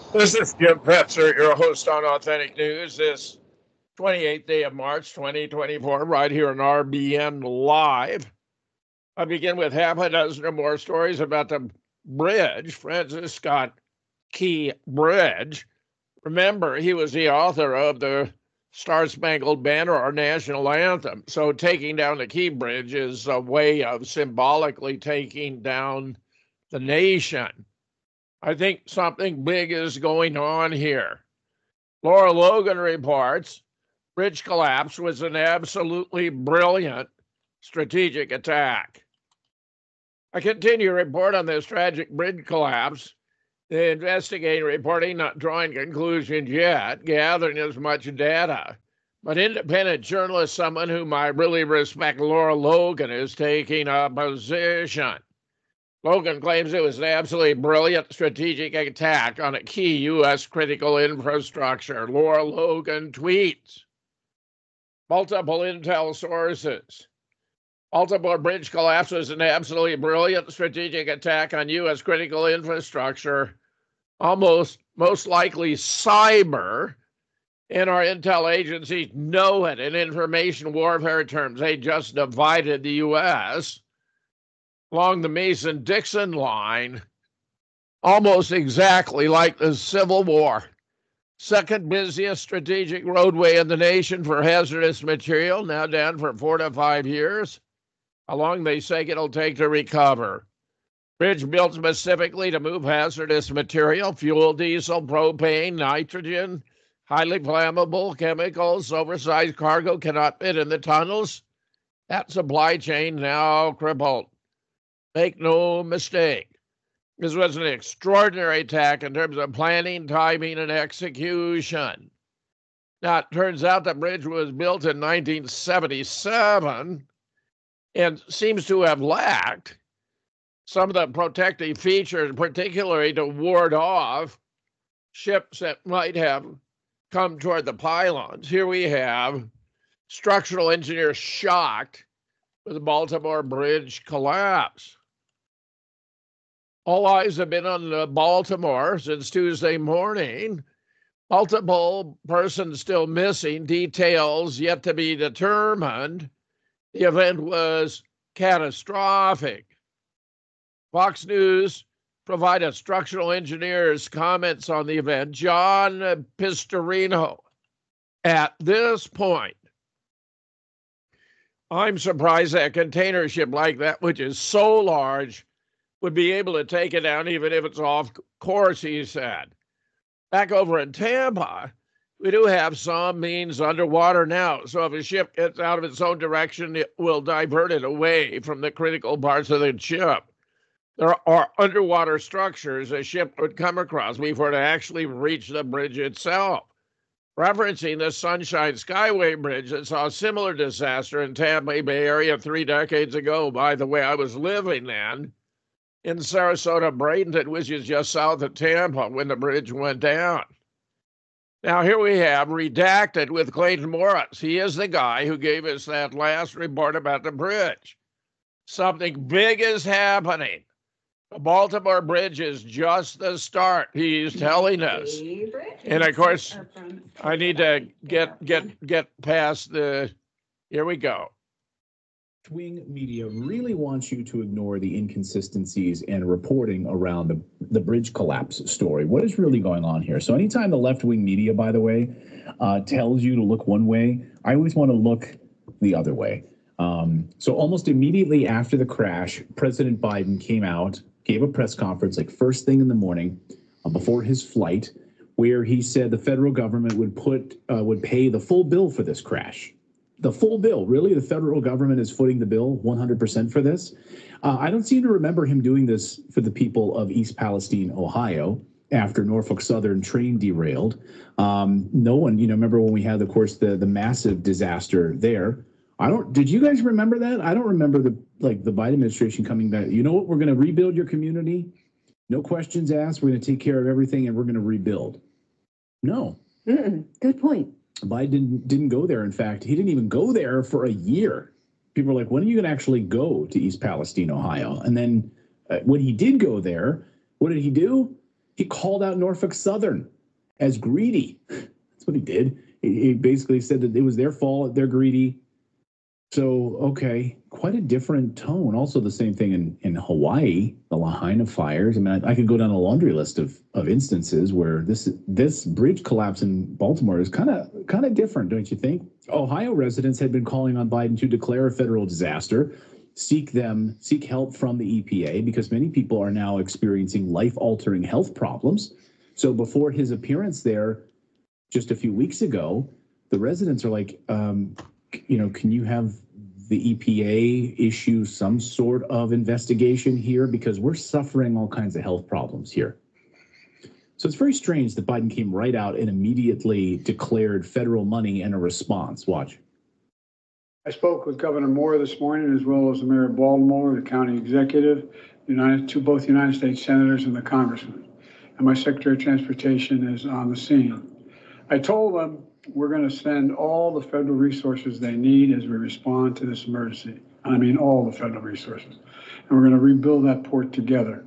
This is Jim Fetzer, your host on Authentic News, this 28th day of March, 2024, right here on RBN Live. I begin with half a dozen or more stories about the bridge, Francis Scott Key Bridge. Remember, he was the author of the Star Spangled Banner, our national anthem. So taking down the Key Bridge is a way of symbolically taking down the nation. I think something big is going on here. Laura Logan reports bridge collapse was an absolutely brilliant strategic attack. I continue to report on this tragic bridge collapse. The investigating reporting not drawing conclusions yet, gathering as much data. But independent journalist, someone whom I really respect, Laura Logan, is taking a position. Logan claims it was an absolutely brilliant strategic attack on a key U.S. critical infrastructure. Laura Logan tweets, multiple intel sources. Baltimore bridge collapse was an absolutely brilliant strategic attack on U.S. critical infrastructure, most likely cyber, and our intel agencies know it in information warfare terms. They just divided the U.S. along the Mason-Dixon line, almost exactly like the Civil War. Second busiest strategic roadway in the nation for hazardous material, now down for 4 to 5 years. How long they say it'll take to recover. Bridge built specifically to move hazardous material, fuel, diesel, propane, nitrogen, highly flammable chemicals. Oversized cargo cannot fit in the tunnels. That supply chain now crippled. Make no mistake, this was an extraordinary attack in terms of planning, timing, and execution. Now, it turns out the bridge was built in 1977 and seems to have lacked some of the protective features, particularly to ward off ships that might have come toward the pylons. Here we have structural engineers shocked with the Baltimore Bridge collapse. All eyes have been on Baltimore since Tuesday morning. Multiple persons still missing, details yet to be determined. The event was catastrophic. Fox News provided structural engineers' comments on the event. John Pistorino. At this point, I'm surprised that a container ship like that, which is so large, would be able to take it down even if it's off course, he said. Back over in Tampa, we do have some means underwater now. So if a ship gets out of its own direction, it will divert it away from the critical parts of the ship. There are underwater structures a ship would come across before it actually reached the bridge itself. Referencing the Sunshine Skyway Bridge that saw a similar disaster in Tampa Bay area 3 decades ago. By the way, I was living then in Sarasota, Bradenton, which is just south of Tampa, when the bridge went down. Now, here we have redacted with Clayton Morris. He is the guy who gave us that last report about the bridge. Something big is happening. The Baltimore Bridge is just the start, he's telling us. And of course, I need to get past the, here we go. Left-wing media really wants you to ignore the inconsistencies and reporting around the bridge collapse story. What is really going on here? So anytime the left-wing media, by the way, tells you to look one way, I always want to look the other way. So almost immediately after the crash, President Biden came out, gave a press conference like first thing in the morning before his flight, where he said the federal government would pay the full bill for this crash. The full bill, really? The federal government is footing the bill 100% for this? I don't seem to remember him doing this for the people of East Palestine, Ohio, after Norfolk Southern train derailed. No one, remember when we had, of course, the massive disaster there. Did you guys remember that? I don't remember the Biden administration coming back. You know what? We're going to rebuild your community. No questions asked. We're going to take care of everything and we're going to rebuild. No. Good point. Biden didn't go there. In fact, he didn't even go there for a year. People are like, when are you going to actually go to East Palestine, Ohio? And then when he did go there, what did he do? He called out Norfolk Southern as greedy. That's what he did. He basically said that it was their fault, they're greedy. So, okay, quite a different tone. Also the same thing in Hawaii, the Lahaina fires. I mean, I could go down a laundry list of instances where this bridge collapse in Baltimore is kind of different, don't you think? Ohio residents had been calling on Biden to declare a federal disaster, seek help from the EPA, because many people are now experiencing life-altering health problems. So before his appearance there just a few weeks ago, the residents are like, can you have the EPA issue some sort of investigation here, because we're suffering all kinds of health problems here. So it's very strange that Biden came right out and immediately declared federal money and a response. Watch. I spoke with Governor Moore this morning, as well as the mayor of Baltimore, the county executive, both United States senators and the congressman. And my Secretary of Transportation is on the scene. I told them we're going to send all the federal resources they need as we respond to this emergency. I mean, all the federal resources. And we're going to rebuild that port together.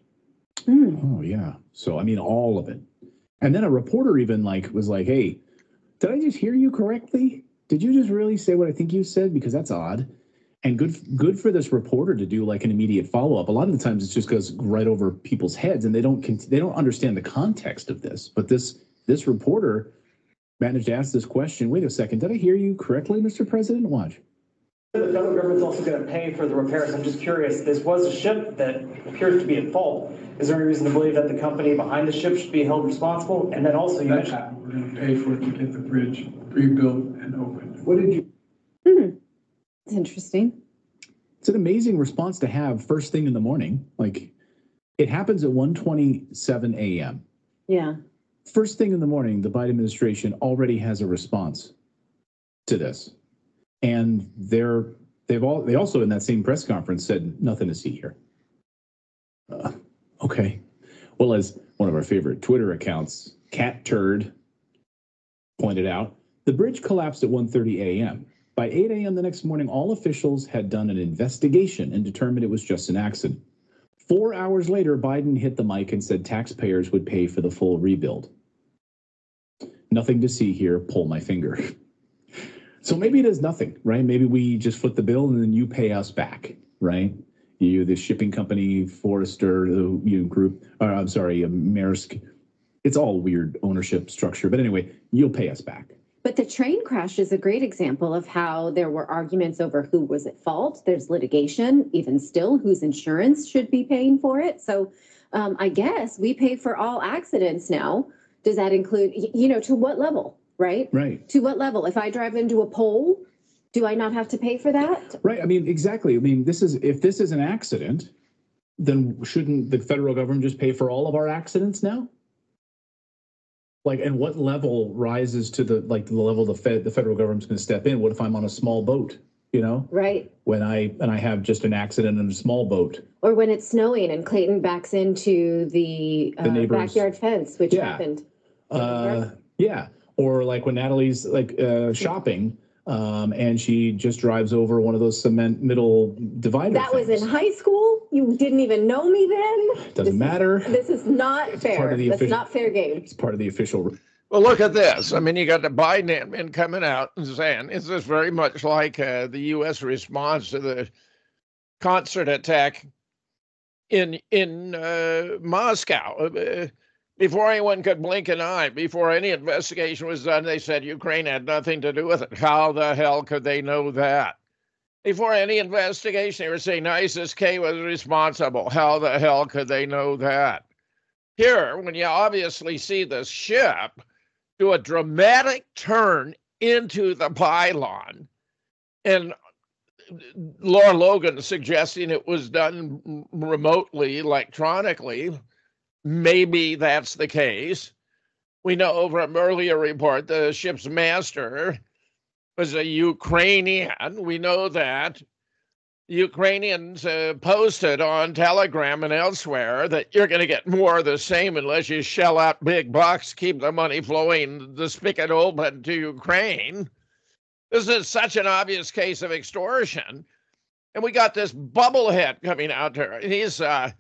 Oh, yeah. So, I mean, all of it. And then a reporter even was like, hey, did I just hear you correctly? Did you just really say what I think you said? Because that's odd. And good for this reporter to do like an immediate follow-up. A lot of the times it just goes right over people's heads and they don't understand the context of this. But this reporter managed to ask this question. Wait a second. Did I hear you correctly, Mr. President? Watch. The federal government's also going to pay for the repairs. I'm just curious, this was a ship that appears to be at fault. Is there any reason to believe that the company behind the ship should be held responsible? And then also you mentioned we're going to pay for it to get the bridge rebuilt and opened. What did you? It's interesting. It's an amazing response to have first thing in the morning. Like, it happens at 1:27 a.m. Yeah. First thing in the morning, the Biden administration already has a response to this. And they also in that same press conference said nothing to see here. Okay. Well, as one of our favorite Twitter accounts, Cat Turd, pointed out, the bridge collapsed at 1:30 a.m. By 8 a.m. the next morning, all officials had done an investigation and determined it was just an accident. 4 hours later, Biden hit the mic and said taxpayers would pay for the full rebuild. Nothing to see here, pull my finger. So maybe it is nothing, right? Maybe we just foot the bill and then you pay us back, right? You, the shipping company, Forrester, group, Maersk. It's all weird ownership structure. But anyway, you'll pay us back. But the train crash is a great example of how there were arguments over who was at fault. There's litigation, even still, whose insurance should be paying for it. So I guess we pay for all accidents now. Does that include, to what level, right? Right. To what level? If I drive into a pole, do I not have to pay for that? Right. I mean, exactly. I mean, if this is an accident, then shouldn't the federal government just pay for all of our accidents now? Like, and what level rises to the level the federal government's going to step in? What if I'm on a small boat, Right. When I have just an accident in a small boat. Or when it's snowing and Clayton backs into the backyard fence, which happened. Yeah. Or like when Natalie's shopping, and she just drives over one of those cement middle divider That things. was in high school? You didn't even know me then? Doesn't matter. This is not fair. That's not fair game. It's part of the official. Well, look at this. I mean, you got the Biden admin coming out and saying, is this very much like the U.S. response to the concert attack in Moscow? Before anyone could blink an eye, before any investigation was done, they said Ukraine had nothing to do with it. How the hell could they know that? Before any investigation, they were saying ISIS-K was responsible. How the hell could they know that? Here, when you obviously see this ship do a dramatic turn into the pylon, and Laura Logan suggesting it was done remotely, electronically, maybe that's the case. We know from earlier report the ship's master was a Ukrainian. We know that. Ukrainians posted on Telegram and elsewhere that you're going to get more of the same unless you shell out big bucks, keep the money flowing, the spigot open to Ukraine. This is such an obvious case of extortion. And we got this bubblehead coming out there. He's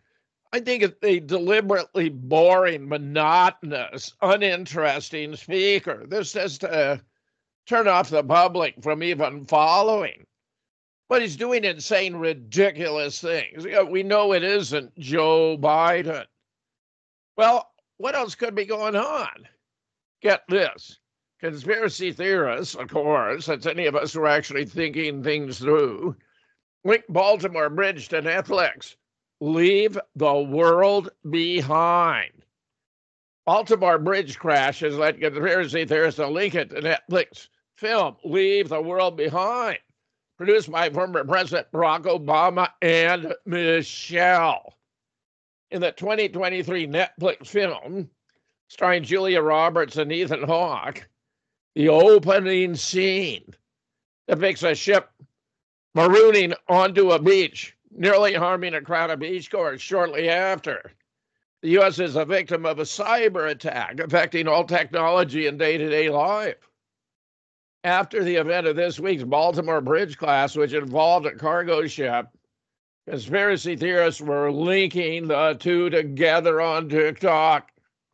I think it's a deliberately boring, monotonous, uninteresting speaker. This is to turn off the public from even following. But he's doing and saying ridiculous things. We know it isn't Joe Biden. Well, what else could be going on? Get this. Conspiracy theorists, of course, that's any of us who are actually thinking things through, link Baltimore Bridge to Netflix. Leave the world behind. Baltimore Bridge crash has led conspiracy theorists to link it to Netflix film, Leave the World Behind, produced by former President Barack Obama and Michelle. In the 2023 Netflix film, starring Julia Roberts and Ethan Hawke, the opening scene depicts a ship marooning onto a beach, nearly harming a crowd of beachgoers shortly after. The U.S. is a victim of a cyber attack affecting all technology and day-to-day life. After the event of this week's Baltimore Bridge class, which involved a cargo ship, conspiracy theorists were linking the two together on TikTok.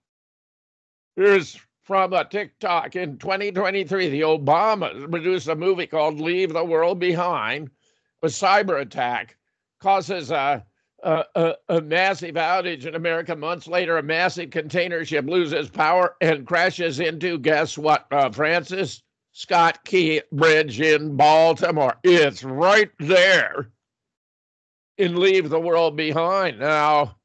Here's from a TikTok. In 2023, the Obamas produced a movie called Leave the World Behind. A cyber attack causes a massive outage in America. Months later, a massive container ship loses power and crashes into, guess what, Francis Scott Key Bridge in Baltimore. It's right there in Leave the World Behind. Now,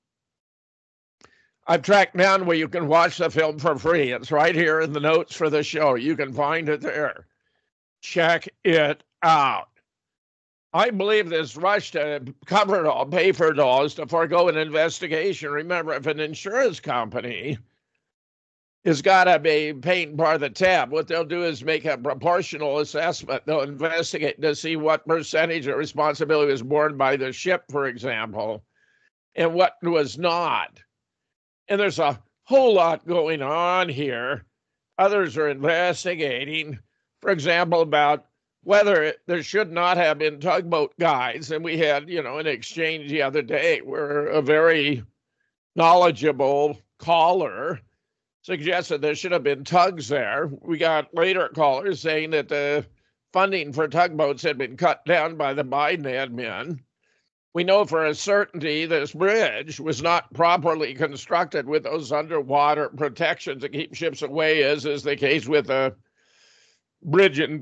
I've tracked down where you can watch the film for free. It's right here in the notes for the show. You can find it there. Check it out. I believe this rush to cover it all, pay for it all, is to forego an investigation. Remember, if an insurance company has got to be paying part of the tab, what they'll do is make a proportional assessment. They'll investigate to see what percentage of responsibility was borne by the ship, for example, and what was not. And there's a whole lot going on here. Others are investigating, for example, about whether there should not have been tugboat guides. And we had, an exchange the other day where a very knowledgeable caller suggested there should have been tugs there. We got later callers saying that the funding for tugboats had been cut down by the Biden admin. We know for a certainty this bridge was not properly constructed with those underwater protections to keep ships away, as is the case with the bridge in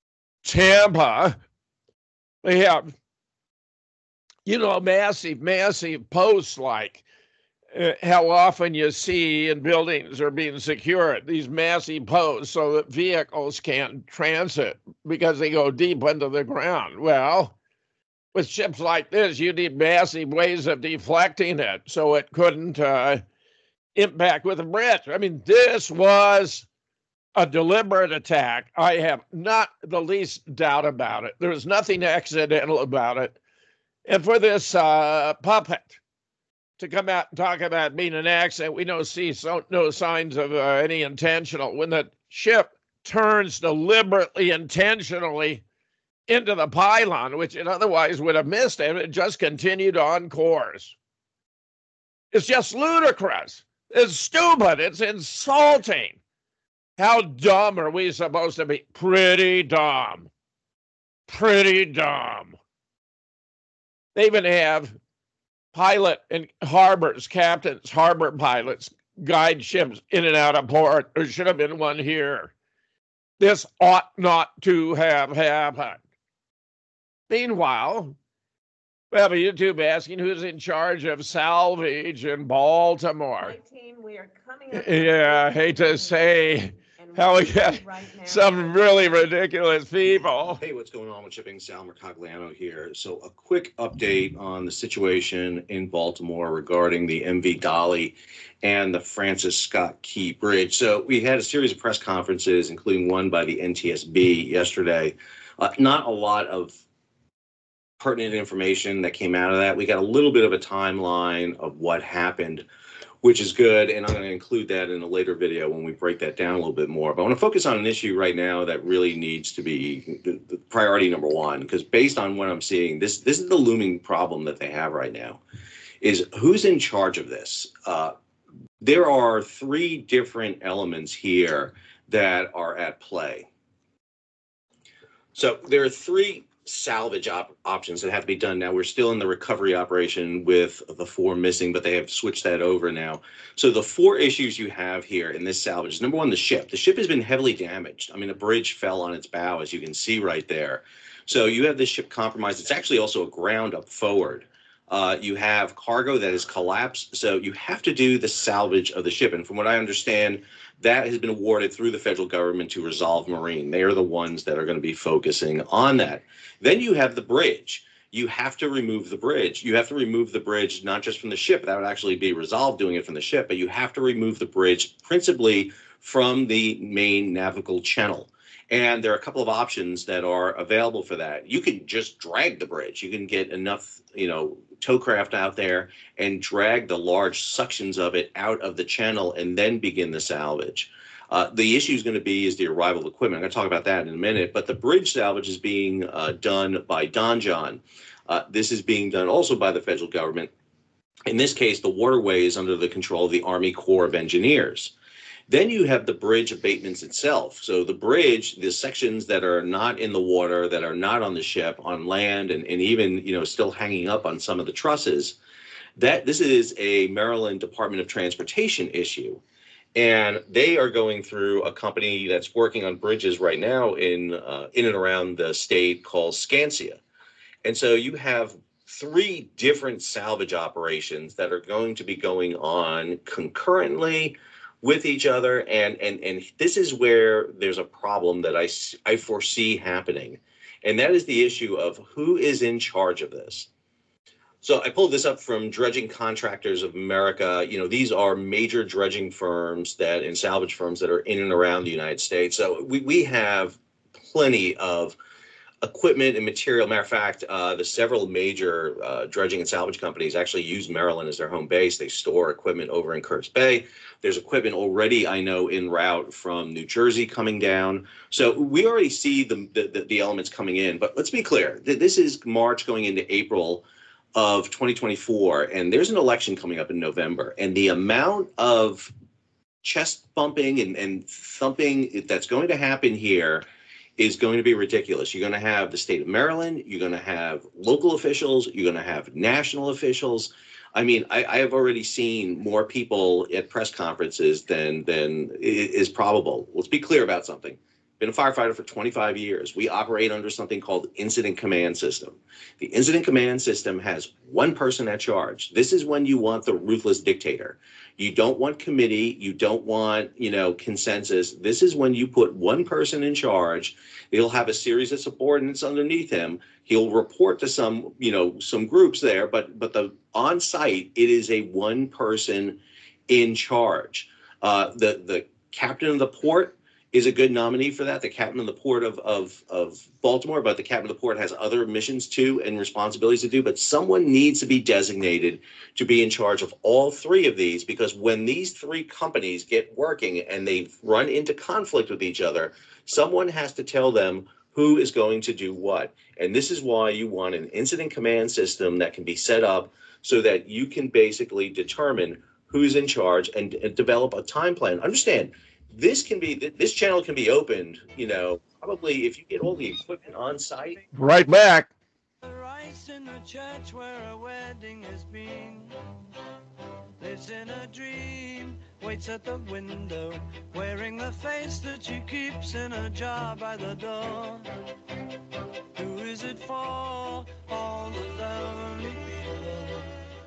Tampa. They have, massive posts like how often you see in buildings are being secured, these massive posts so that vehicles can't transit because they go deep into the ground. Well, with ships like this, you need massive ways of deflecting it so it couldn't impact with the bridge. I mean, this was a deliberate attack. I have not the least doubt about it. There was nothing accidental about it. And for this puppet to come out and talk about being an accident, we don't see no signs of any intentional. When the ship turns deliberately, intentionally into the pylon, which it otherwise would have missed, and it just continued on course. It's just ludicrous. It's stupid. It's insulting. How dumb are we supposed to be? Pretty dumb. Pretty dumb. They even have pilot and captains, harbor pilots, guide ships in and out of port. There should have been one here. This ought not to have happened. Meanwhile, we have a YouTube asking who's in charge of salvage in Baltimore. We are coming up. Yeah, I hate to say how we get some really ridiculous people. Hey, what's going on with shipping? Sal Mercogliano here. So a quick update on the situation in Baltimore regarding the MV Dolly and the Francis Scott Key Bridge. So we had a series of press conferences, including one by the NTSB yesterday. Not a lot of pertinent information that came out of that. We got a little bit of a timeline of what happened, which is good, and I'm going to include that in a later video when we break that down a little bit more. But I want to focus on an issue right now that really needs to be the priority number one, because based on what I'm seeing, this is the looming problem that they have right now. is who's in charge of this. There are three different elements here that are at play. So there are three salvage options that have to be done. Now we're still in the recovery operation with the four missing, but they have switched that over now. So the four issues you have here in this salvage is, number one, the ship. The ship has been heavily damaged. I mean, a bridge fell on its bow, as you can see right there. So you have this ship compromised. It's actually also aground up forward. You have cargo that has collapsed. So you have to do the salvage of the ship. And from what I understand, that has been awarded through the federal government to Resolve Marine. They are the ones that are going to be focusing on that. Then you have the bridge. You have to remove the bridge. You have to remove the bridge, not just from the ship. That would actually be Resolve doing it from the ship, but you have to remove the bridge principally from the main navigable channel. And there are a couple of options that are available for that. You can just drag the bridge. You can get enough, towcraft out there and drag the large suctions of it out of the channel and then begin the salvage. The issue is going to be is the arrival of equipment. I'm going to talk about that in a minute, but the bridge salvage is being done by Don John. This is being done also by the federal government. In this case, the waterway is under the control of the Army Corps of Engineers. Then you have the bridge abatements itself. So the bridge, the sections that are not in the water, that are not on the ship, on land, and even, still hanging up on some of the trusses, this is a Maryland Department of Transportation issue. And they are going through a company that's working on bridges right now in and around the state called Skansia. And so you have three different salvage operations that are going to be going on concurrently with each other, and this is where there's a problem that I foresee happening, and that is the issue of who is in charge of this. So I pulled this up from Dredging Contractors of America. These are major dredging firms and salvage firms that are in and around the United States. So we have plenty of equipment and material. Matter of fact, the several major dredging and salvage companies actually use Maryland as their home base. They store equipment over in Curtis Bay. There's equipment already, I know, en route from New Jersey coming down. So we already see the elements coming in. But let's be clear, this is March going into April of 2024, and there's an election coming up in November. And the amount of chest bumping and thumping that's going to happen here is going to be ridiculous. You're going to have the state of Maryland, you're going to have local officials, you're going to have national officials. I mean, I have already seen more people at press conferences than is probable. Let's be clear about something. Been a firefighter for 25 years. We operate under something called Incident Command System. The Incident Command System has one person at charge. This is when you want the ruthless dictator. You don't want committee. You don't want, consensus. This is when you put one person in charge. He'll have a series of subordinates underneath him. He'll report to some groups there, but the on site, it is a one person in charge. The captain of the port is a good nominee for that, the captain of the port of Baltimore, but the captain of the port has other missions too and responsibilities to do. But someone needs to be designated to be in charge of all three of these, because when these three companies get working and they run into conflict with each other, someone has to tell them who is going to do what. And this is why you want an incident command system that can be set up so that you can basically determine who's in charge and develop a time plan. Understand, this channel can be opened, probably if you get all the equipment on site. Right back. Rice in the church where a wedding has been. Lives in a dream, waits at the window, wearing the face that she keeps in a jar by the door. Who is it for? All the lonely people.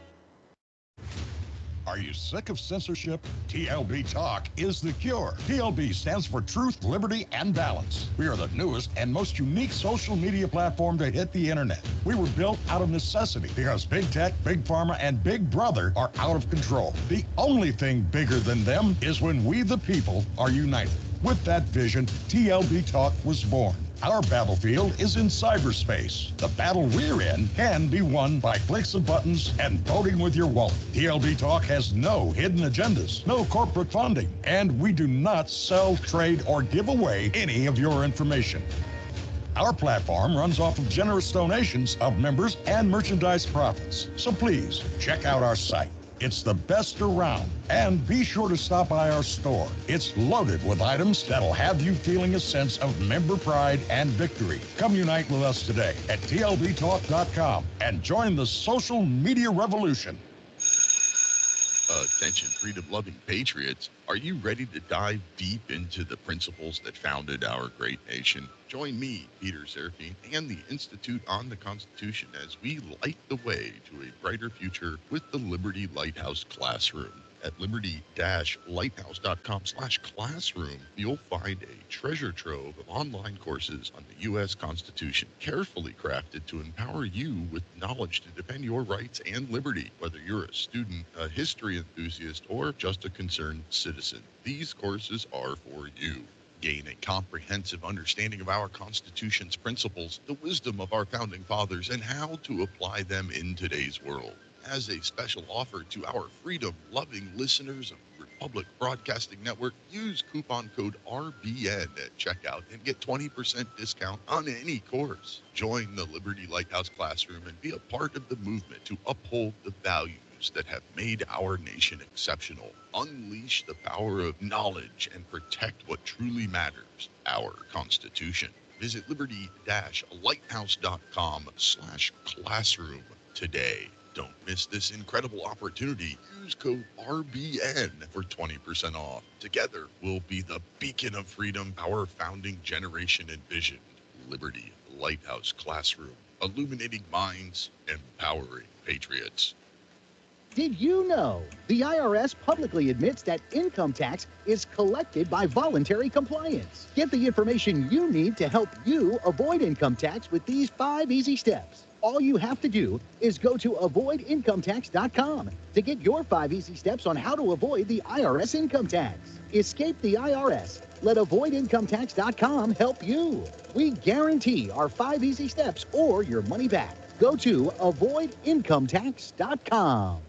Are you sick of censorship? TLB Talk is the cure. TLB stands for Truth, Liberty, and Balance. We are the newest and most unique social media platform to hit the internet. We were built out of necessity because big tech, big pharma, and big brother are out of control. The only thing bigger than them is when we, the people, are united. With that vision, TLB Talk was born. Our battlefield is in cyberspace. The battle we're in can be won by clicks of buttons and voting with your wallet. TLB Talk has no hidden agendas, no corporate funding, and we do not sell, trade, or give away any of your information. Our platform runs off of generous donations of members and merchandise profits. So please check out our site. It's the best around. And be sure to stop by our store. It's loaded with items that'll have you feeling a sense of member pride and victory. Come unite with us today at tlbtalk.com and join the social media revolution. Attention, freedom-loving patriots. Are you ready to dive deep into the principles that founded our great nation? Join me, Peter Serafine, and the Institute on the Constitution as we light the way to a brighter future with the Liberty Lighthouse Classroom. At liberty-lighthouse.com/classroom, you'll find a treasure trove of online courses on the U.S. Constitution, carefully crafted to empower you with knowledge to defend your rights and liberty, whether you're a student, a history enthusiast, or just a concerned citizen. These courses are for you. Gain a comprehensive understanding of our Constitution's principles, the wisdom of our founding fathers, and how to apply them in today's world. As a special offer to our freedom-loving listeners of Republic Broadcasting Network, use coupon code RBN at checkout and get 20% discount on any course. Join the Liberty Lighthouse Classroom and be a part of the movement to uphold the values that have made our nation exceptional. Unleash the power of knowledge and protect what truly matters, our Constitution. Visit liberty-lighthouse.com/classroom today. Don't miss this incredible opportunity. Use code RBN for 20% off. Together, we'll be the beacon of freedom our founding generation envisioned. Liberty Lighthouse Classroom, illuminating minds, empowering patriots. Did you know the IRS publicly admits that income tax is collected by voluntary compliance? Get the information you need to help you avoid income tax with these 5 easy steps. All you have to do is go to avoidincometax.com to get your 5 easy steps on how to avoid the IRS income tax. Escape the IRS. Let avoidincometax.com help you. We guarantee our 5 easy steps or your money back. Go to avoidincometax.com.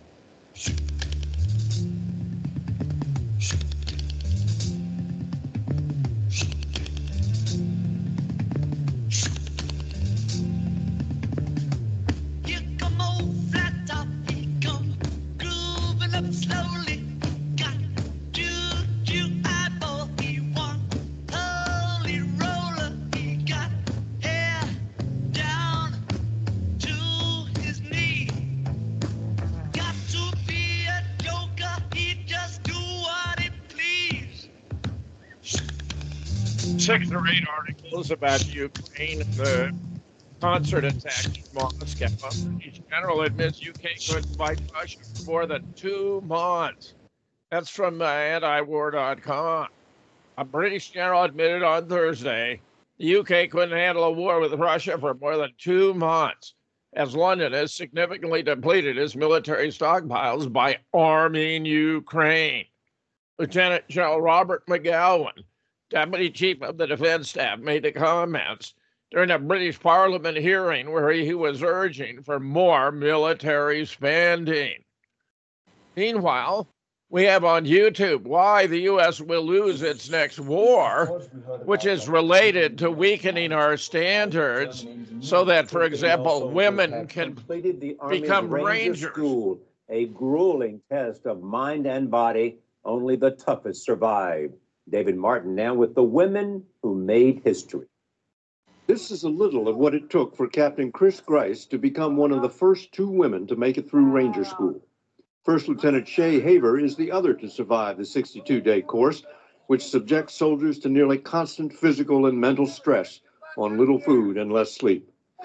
Six or 8 articles about Ukraine and the concert attack in Moscow. Each general admits UK couldn't fight Russia for more than 2 months. That's from antiwar.com. A British general admitted on Thursday the UK couldn't handle a war with Russia for more than 2 months, as London has significantly depleted its military stockpiles by arming Ukraine. Lieutenant General Robert McGowan, Deputy Chief of the Defense Staff, made the comments during a British Parliament hearing where he was urging for more military spending. Meanwhile, we have on YouTube why the U.S. will lose its next war, which is related to weakening our standards so that, for example, women can become Rangers. School, a grueling test of mind and body. Only the toughest survived. David Martin now with the women who made history. This is a little of what it took for Captain Chris Grice to become one of the first 2 women to make it through Ranger School. First Lieutenant Shay Haver is the other to survive the 62-day course, which subjects soldiers to nearly constant physical and mental stress on little food and less sleep.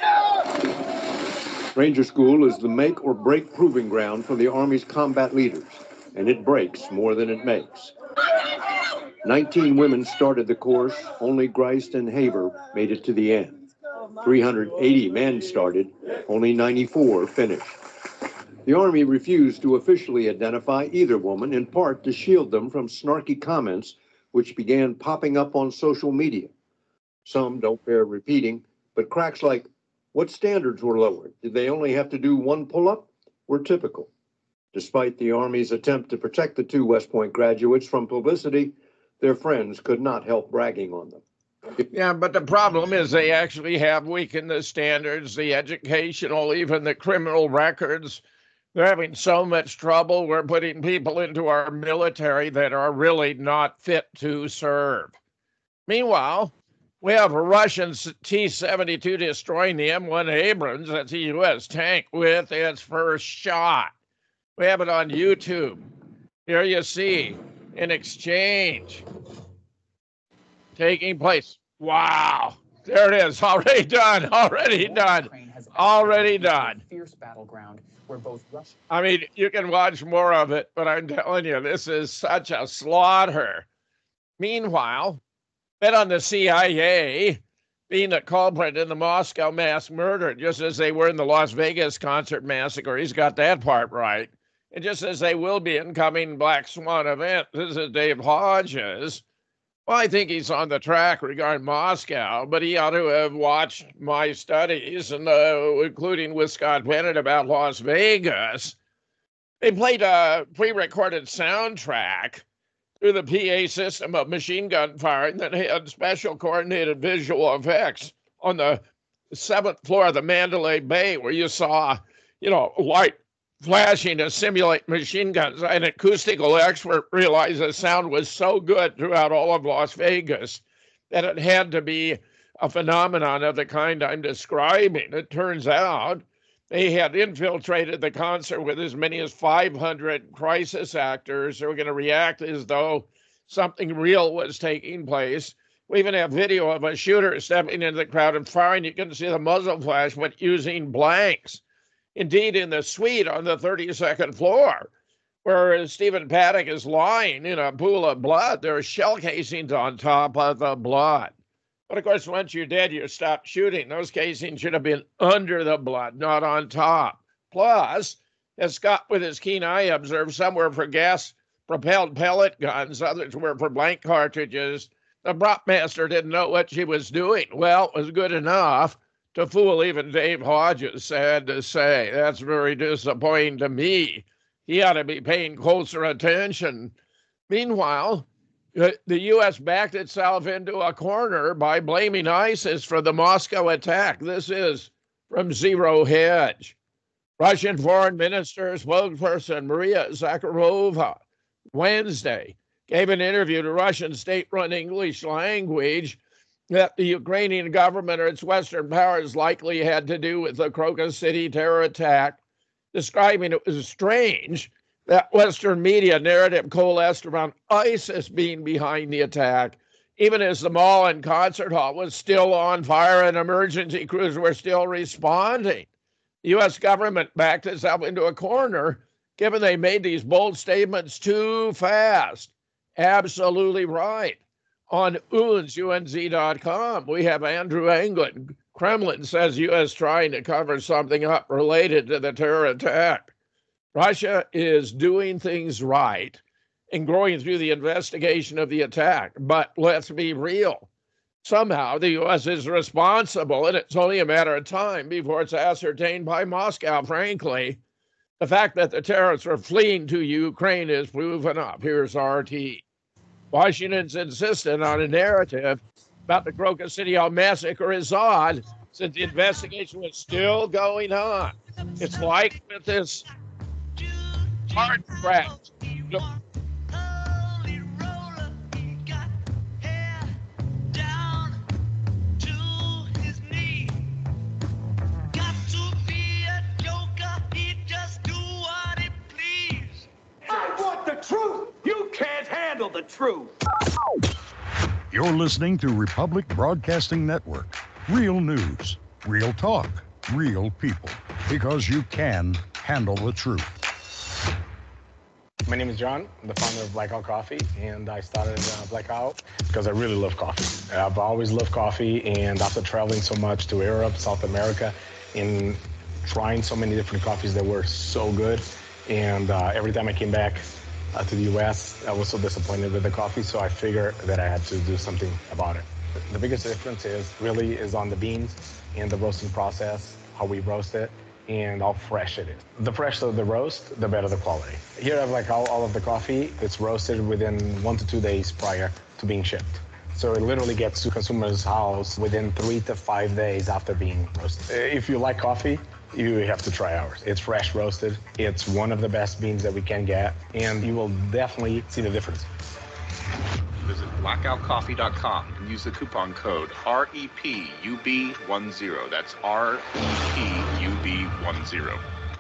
Ranger School is the make or break proving ground for the Army's combat leaders, and it breaks more than it makes. 19 women started the course. Only Grice and Haver made it to the end. 380 men started. Only 94 finished. The Army refused to officially identify either woman, in part to shield them from snarky comments which began popping up on social media. Some don't bear repeating, but cracks like, what standards were lowered? Did they only have to do 1 pull-up? Were typical. Despite the Army's attempt to protect the 2 West Point graduates from publicity, their friends could not help bragging on them. Yeah, but the problem is they actually have weakened the standards, the educational, even the criminal records. They're having so much trouble. We're putting people into our military that are really not fit to serve. Meanwhile, we have a Russian T-72 destroying the M1 Abrams. That's a U.S. tank with its first shot. We have it on YouTube. Here you see an exchange taking place. Wow. There it is. Already done. Already done. Already done. Fierce battleground where both Russia. I mean, you can watch more of it, but I'm telling you, this is such a slaughter. Meanwhile, bet on the CIA being the culprit in the Moscow mass murder, just as they were in the Las Vegas concert massacre. He's got that part right. And just as they will be in coming Black Swan event. This is Dave Hodges. Well, I think he's on the track regarding Moscow, but he ought to have watched my studies, and including with Scott Bennett about Las Vegas. They played a pre-recorded soundtrack through the PA system of machine gun firing that had special coordinated visual effects on the 7th floor of the Mandalay Bay, where you saw, light flashing to simulate machine guns. An acoustical expert realized the sound was so good throughout all of Las Vegas that it had to be a phenomenon of the kind I'm describing. It turns out they had infiltrated the concert with as many as 500 crisis actors who were going to react as though something real was taking place. We even have video of a shooter stepping into the crowd and firing. You can see the muzzle flash, but using blanks. Indeed, in the suite on the 32nd floor, where Stephen Paddock is lying in a pool of blood, there are shell casings on top of the blood. But of course, once you're dead, you stop shooting. Those casings should have been under the blood, not on top. Plus, as Scott with his keen eye observed, some were for gas-propelled pellet guns, others were for blank cartridges. The prop master didn't know what she was doing. Well, it was good enough to fool even Dave Hodges, sad to say. That's very disappointing to me. He ought to be paying closer attention. Meanwhile, the U.S. backed itself into a corner by blaming ISIS for the Moscow attack. This is from Zero Hedge. Russian Foreign Minister spokesperson Maria Zakharova Wednesday gave an interview to Russian state-run English language that the Ukrainian government or its Western powers likely had to do with the Crocus City terror attack, describing it as strange that Western media narrative coalesced around ISIS being behind the attack, even as the mall and concert hall was still on fire and emergency crews were still responding. The U.S. government backed itself into a corner, given they made these bold statements too fast. Absolutely right. On UNZ.com, we have Andrew Anglin. Kremlin says U.S. trying to cover something up related to the terror attack. Russia is doing things right and growing through the investigation of the attack. But let's be real. Somehow the U.S. is responsible, and it's only a matter of time before it's ascertained by Moscow, frankly. The fact that the terrorists are fleeing to Ukraine is proven up. Here's RT. Washington's insistent on a narrative about the Crocus City Hall massacre is odd, since the investigation was still going on. It's like with this hard craft. The truth! You can't handle the truth! You're listening to Republic Broadcasting Network. Real news, real talk, real people. Because you can handle the truth. My name is John. I'm the founder of Blackout Coffee, and I started Blackout because I really love coffee. I've always loved coffee, and after traveling so much to Europe, South America, and trying so many different coffees that were so good, and every time I came back to the U.S., I was so disappointed with the coffee, so I figured that I had to do something about it. The biggest difference is on the beans and the roasting process, how we roast it, and how fresh it is. The fresher the roast, the better the quality. Here I have all of the coffee. It's roasted within 1 to 2 days prior to being shipped. So it literally gets to consumers' house within 3 to 5 days after being roasted. If you like coffee, you have to try ours. It's fresh roasted. It's one of the best beans that we can get, and you will definitely see the difference. Visit blackoutcoffee.com and use the coupon code REPUB10. That's REPUB10.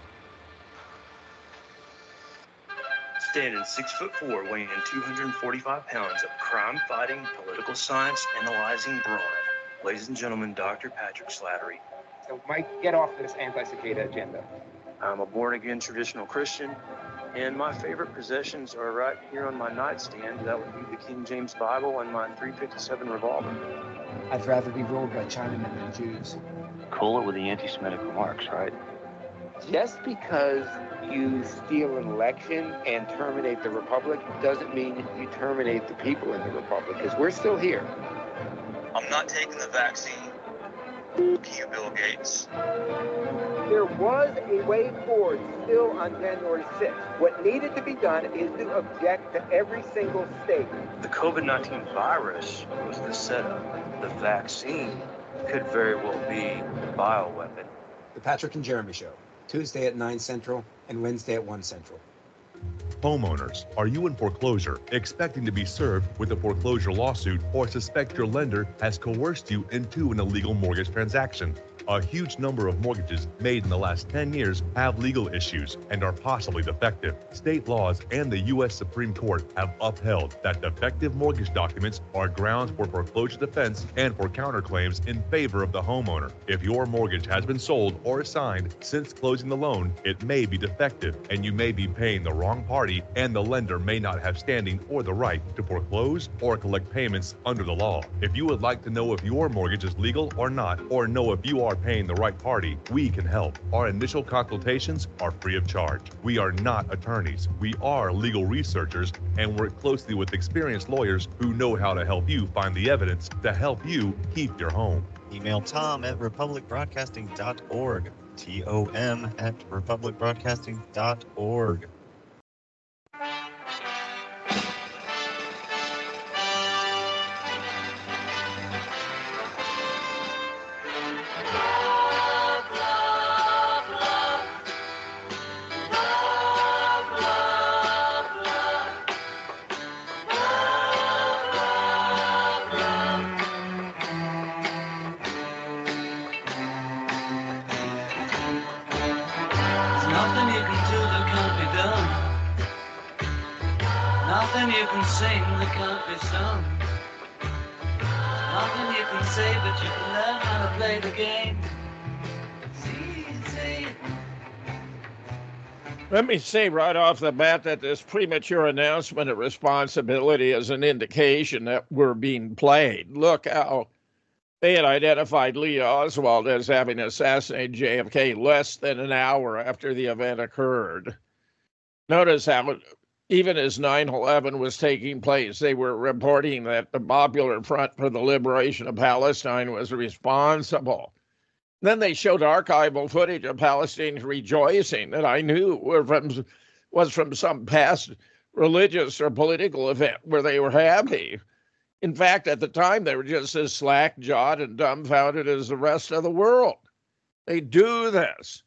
Standing 6'4", weighing 245 pounds of crime-fighting, political science analyzing brawn. Ladies and gentlemen, Dr. Patrick Slattery. So, Mike, get off this anti-cicada agenda. I'm a born-again traditional Christian, and my favorite possessions are right here on my nightstand. That would be the King James Bible and my .357 revolver. I'd rather be ruled by Chinamen than Jews. Cool it with the anti-Semitic remarks, right? Just because you steal an election and terminate the republic doesn't mean you terminate the people in the republic, because we're still here. I'm not taking the vaccine. Fuck you, Bill Gates. There was a way forward still on January 6th. What needed to be done is to object to every single state. The COVID-19 virus was the setup. The vaccine could very well be the bioweapon. The Patrick and Jeremy Show, Tuesday at 9 Central and Wednesday at 1 Central. Homeowners, are you in foreclosure, expecting to be served with a foreclosure lawsuit, or suspect your lender has coerced you into an illegal mortgage transaction? A huge number of mortgages made in the last 10 years have legal issues and are possibly defective. State laws and the U.S. Supreme Court have upheld that defective mortgage documents are grounds for foreclosure defense and for counterclaims in favor of the homeowner. If your mortgage has been sold or assigned since closing the loan, it may be defective and you may be paying the wrong party, and the lender may not have standing or the right to foreclose or collect payments under the law. If you would like to know if your mortgage is legal or not, or know if you are paying the right party, we can help. Our initial consultations are free of charge. We are not attorneys. We are legal researchers and work closely with experienced lawyers who know how to help you find the evidence to help you keep your home. Email tom@republicbroadcasting.org. tom@republicbroadcasting.org. Nothing you can sing that can't be sung. Nothing you can say, but you can learn how to play the game. See. Let me say right off the bat that this premature announcement of responsibility is an indication that we're being played. Look how they had identified Lee Oswald as having assassinated JFK less than an hour after the event occurred. Notice how even as 9/11 was taking place, they were reporting that the Popular Front for the Liberation of Palestine was responsible. Then they showed archival footage of Palestinians rejoicing that I knew was from some past religious or political event where they were happy. In fact, at the time, they were just as slack-jawed and dumbfounded as the rest of the world. They do this.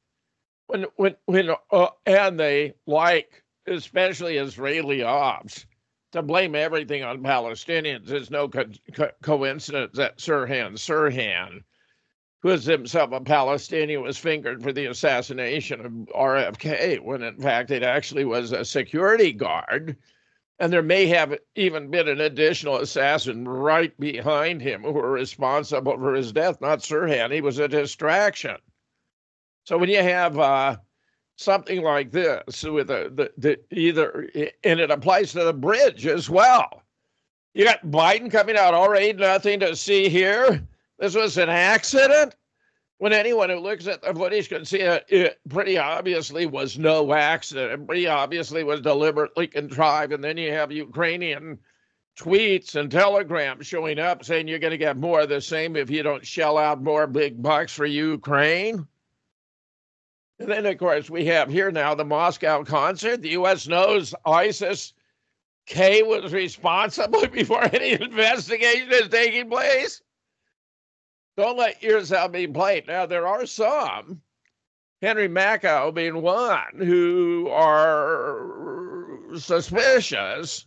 And they like, especially Israeli ops, to blame everything on Palestinians. It's no coincidence that Sirhan, who is himself a Palestinian, was fingered for the assassination of RFK, when in fact it actually was a security guard. And there may have even been an additional assassin right behind him who were responsible for his death, not Sirhan. He was a distraction. So when you have something like this with and it applies to the bridge as well. You got Biden coming out, all right, nothing to see here. This was an accident. When anyone who looks at the footage can see it pretty obviously was no accident. It pretty obviously was deliberately contrived. And then you have Ukrainian tweets and telegrams showing up saying you're going to get more of the same if you don't shell out more big bucks for Ukraine. And then, of course, we have here now the Moscow concert. The U.S. knows ISIS K was responsible before any investigation is taking place? Don't let yourself be played. Now, there are some, Henry Macau being one, who are suspicious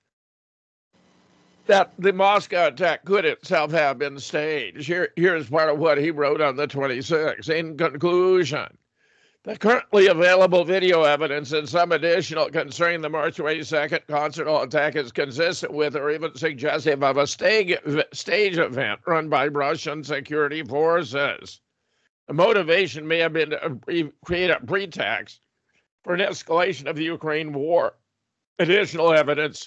that the Moscow attack could itself have been staged. Here's part of what he wrote on the 26th. In conclusion, the currently available video evidence and some additional concerning the March 22nd concert hall attack is consistent with or even suggestive of a stage event run by Russian security forces. The motivation may have been to create a pretext for an escalation of the Ukraine war. Additional evidence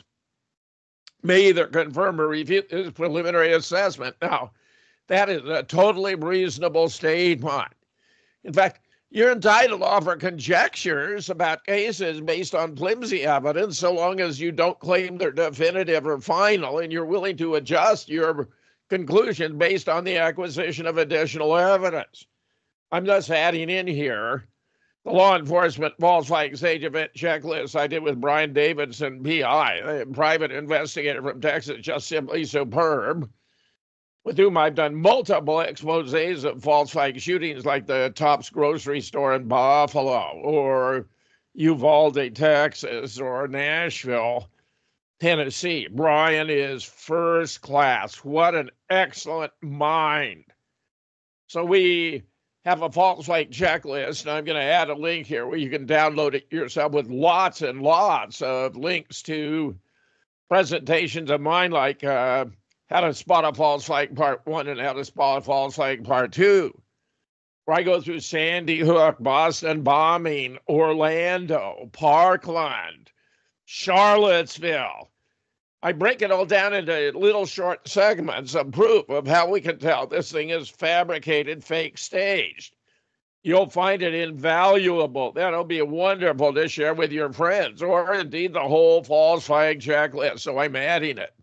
may either confirm or refute this preliminary assessment. Now, that is a totally reasonable statement. In fact, you're entitled to offer conjectures about cases based on flimsy evidence so long as you don't claim they're definitive or final and you're willing to adjust your conclusion based on the acquisition of additional evidence. I'm just adding in here the law enforcement false flag stage event checklist I did with Brian Davidson, PI, a private investigator from Texas, just simply superb, with whom I've done multiple exposés of false flag shootings like the Tops grocery store in Buffalo or Uvalde, Texas, or Nashville, Tennessee. Brian is first class. What an excellent mind. So we have a false flag checklist, and I'm going to add a link here where you can download it yourself with lots and lots of links to presentations of mine like how to spot a false flag part 1 and how to spot a false flag part 2, where I go through Sandy Hook, Boston bombing, Orlando, Parkland, Charlottesville. I break it all down into little short segments of proof of how we can tell this thing is fabricated, fake, staged. You'll find it invaluable. That'll be wonderful to share with your friends, or indeed the whole false flag checklist. So I'm adding it.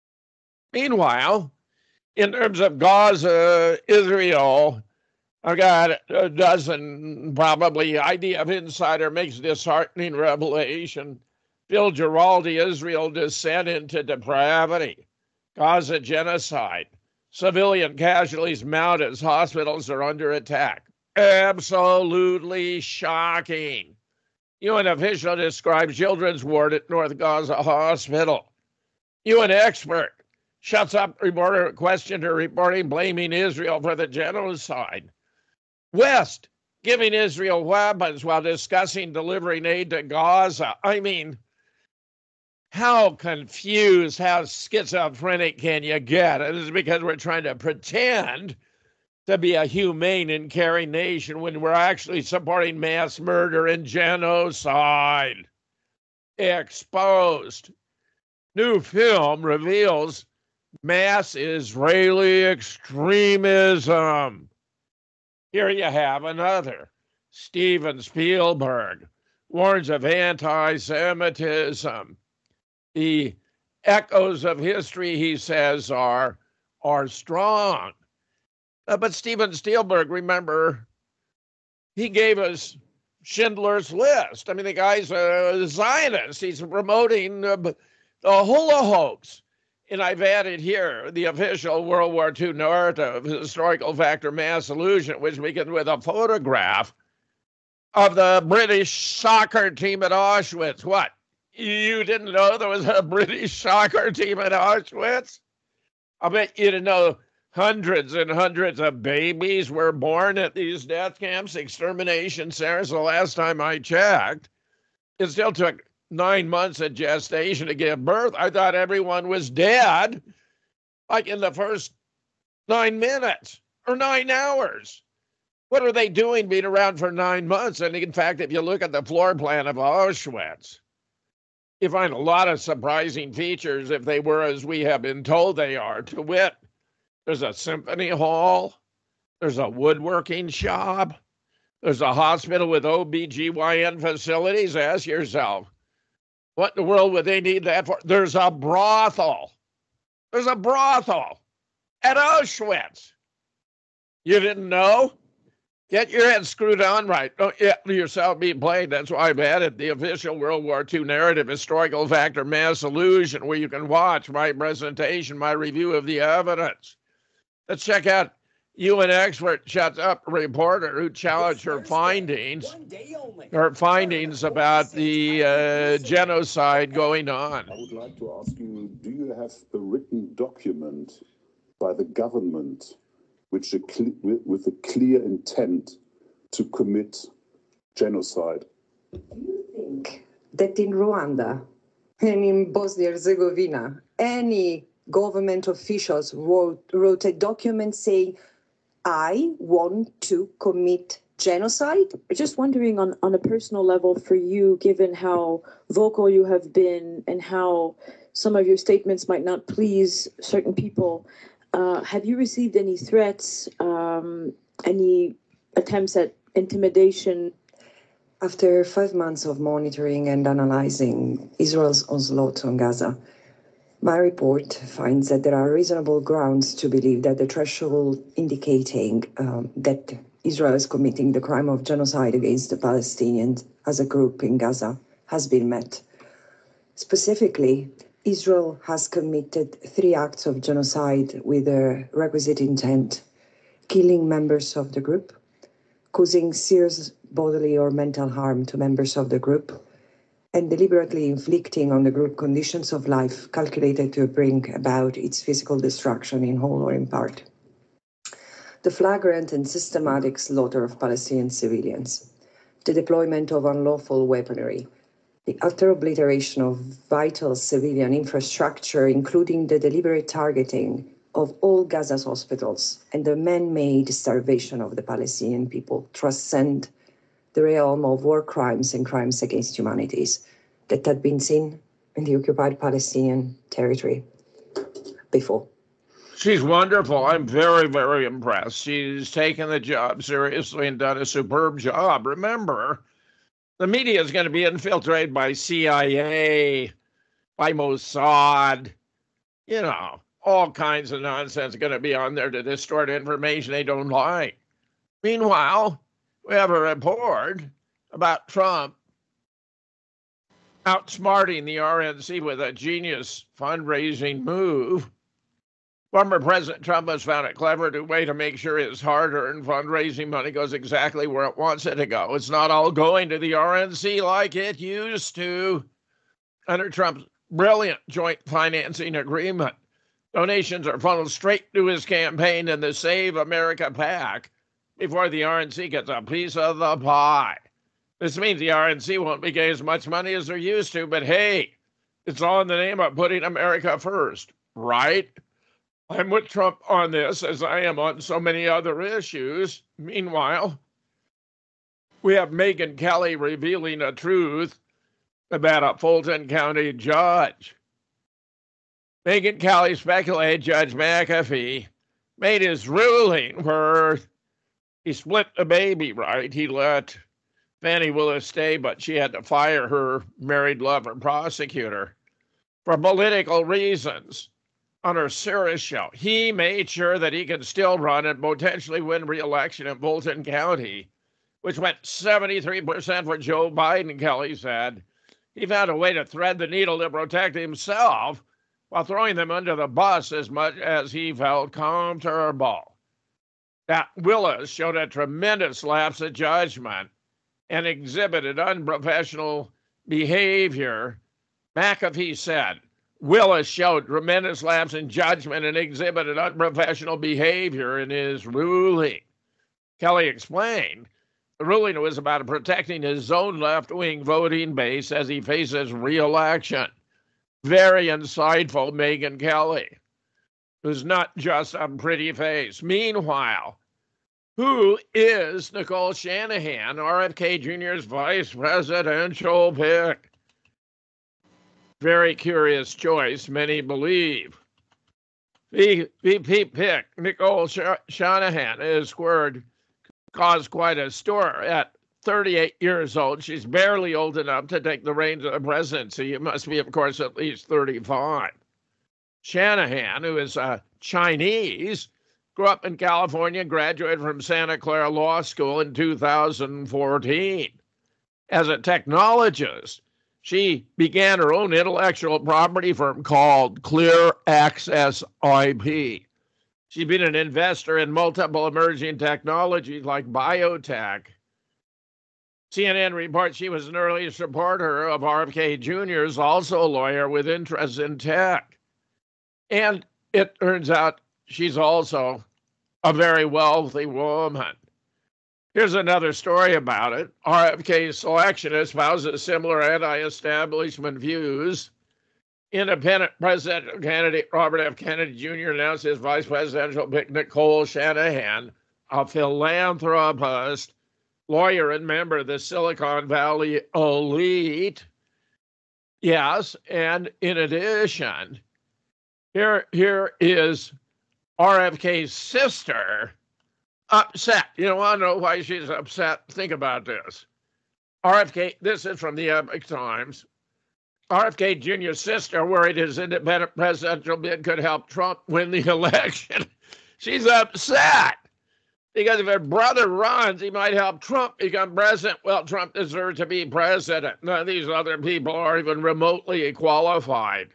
Meanwhile, in terms of Gaza, Israel, I've got a dozen, probably. IDF Insider makes disheartening revelation. Phil Giraldi, Israel descent into depravity. Gaza genocide. Civilian casualties mount as hospitals are under attack. Absolutely shocking. UN official describes children's ward at North Gaza Hospital. UN expert shuts up reporter questioner reporting blaming Israel for the genocide. West giving Israel weapons while discussing delivering aid to Gaza. I mean, how confused, how schizophrenic can you get? It is because we're trying to pretend to be a humane and caring nation when we're actually supporting mass murder and genocide. Exposed. New film reveals mass Israeli extremism. Here you have another. Steven Spielberg warns of anti-Semitism. The echoes of history, he says, are strong. But Steven Spielberg, remember, he gave us Schindler's List. I mean, the guy's a Zionist. He's promoting the hula hoax. And I've added here the official World War II narrative, historical fact or mass illusion, which begins with a photograph of the British soccer team at Auschwitz. What? You didn't know there was a British soccer team at Auschwitz? I bet you didn't know hundreds and hundreds of babies were born at these death camps, extermination centers. The last time I checked, it still took 9 months of gestation to give birth. I thought everyone was dead, like in the first 9 minutes or 9 hours. What are they doing being around for 9 months? And in fact, if you look at the floor plan of Auschwitz, you find a lot of surprising features if they were as we have been told they are. To wit, there's a symphony hall, there's a woodworking shop, there's a hospital with OBGYN facilities. Ask yourself, what in the world would they need that for? There's a brothel. There's a brothel at Auschwitz. You didn't know? Get your head screwed on right. Don't let yourself be played. That's why I've added the official World War II narrative, historical fact, or mass illusion, where you can watch my presentation, my review of the evidence. Let's check out UN expert shuts up reporter who challenged her findings about the genocide going on. I would like to ask you, do you have a written document by the government with a clear intent to commit genocide? Do you think that in Rwanda and in Bosnia and Herzegovina, any government officials wrote a document saying, I want to commit genocide? Just wondering on a personal level for you, given how vocal you have been and how some of your statements might not please certain people, have you received any threats, any attempts at intimidation? After 5 months of monitoring and analyzing Israel's onslaught on Gaza, my report finds that there are reasonable grounds to believe that the threshold indicating that Israel is committing the crime of genocide against the Palestinians as a group in Gaza has been met. Specifically, Israel has committed 3 acts of genocide with a requisite intent: killing members of the group, causing serious bodily or mental harm to members of the group, and deliberately inflicting on the group conditions of life calculated to bring about its physical destruction in whole or in part. The flagrant and systematic slaughter of Palestinian civilians, the deployment of unlawful weaponry, the utter obliteration of vital civilian infrastructure, including the deliberate targeting of all Gaza's hospitals, and the man-made starvation of the Palestinian people transcend the realm of war crimes and crimes against humanity that had been seen in the occupied Palestinian territory before. She's wonderful. I'm very, very impressed. She's taken the job seriously and done a superb job. Remember, the media is going to be infiltrated by CIA, by Mossad, all kinds of nonsense going to be on there to distort information they don't like. Meanwhile, we have a report about Trump outsmarting the RNC with a genius fundraising move. Former President Trump has found a clever way to make sure his hard-earned fundraising money goes exactly where it wants it to go. It's not all going to the RNC like it used to. Under Trump's brilliant joint financing agreement, donations are funneled straight to his campaign and the Save America PAC before the RNC gets a piece of the pie. This means the RNC won't be getting as much money as they're used to, but hey, it's all in the name of putting America first, right? I'm with Trump on this, as I am on so many other issues. Meanwhile, we have Megyn Kelly revealing a truth about a Fulton County judge. Megyn Kelly speculated Judge McAfee made his ruling where he split the baby, right? He let Fannie Willis stay, but she had to fire her married lover prosecutor for political reasons. On her Sirius show, he made sure that he could still run and potentially win re-election in Fulton County, which went 73% for Joe Biden, Kelly said. He found a way to thread the needle to protect himself while throwing them under the bus as much as he felt comfortable. That Willis showed a tremendous lapse of judgment and exhibited unprofessional behavior. McAfee said, Willis showed tremendous lapse in judgment and exhibited unprofessional behavior in his ruling. Kelly explained the ruling was about protecting his own left-wing voting base as he faces re-election. Very insightful, Megyn Kelly, who's not just a pretty face. Meanwhile, who is Nicole Shanahan, RFK Jr.'s vice presidential pick? Very curious choice, many believe. VP pick Nicole Shanahan has caused quite a stir. At 38 years old, she's barely old enough to take the reins of the presidency. It must be, of course, at least 35. Shanahan, who is Chinese, grew up in California, graduated from Santa Clara Law School in 2014. As a technologist, she began her own intellectual property firm called Clear Access IP. She's been an investor in multiple emerging technologies like biotech. CNN reports she was an early supporter of RFK Jr., also a lawyer with interests in tech. And it turns out she's also a very wealthy woman. Here's another story about it. RFK's selection espouses similar anti-establishment views. Independent presidential candidate Robert F. Kennedy Jr. announced his vice presidential pick, Nicole Shanahan, a philanthropist, lawyer, and member of the Silicon Valley elite. Yes, and in addition, here is RFK's sister upset. You want to know why she's upset? Think about this. RFK, this is from the Epoch Times. RFK Jr.'s sister worried his independent presidential bid could help Trump win the election. She's upset because if her brother runs, he might help Trump become president. Well, Trump deserves to be president. None of these other people are even remotely qualified.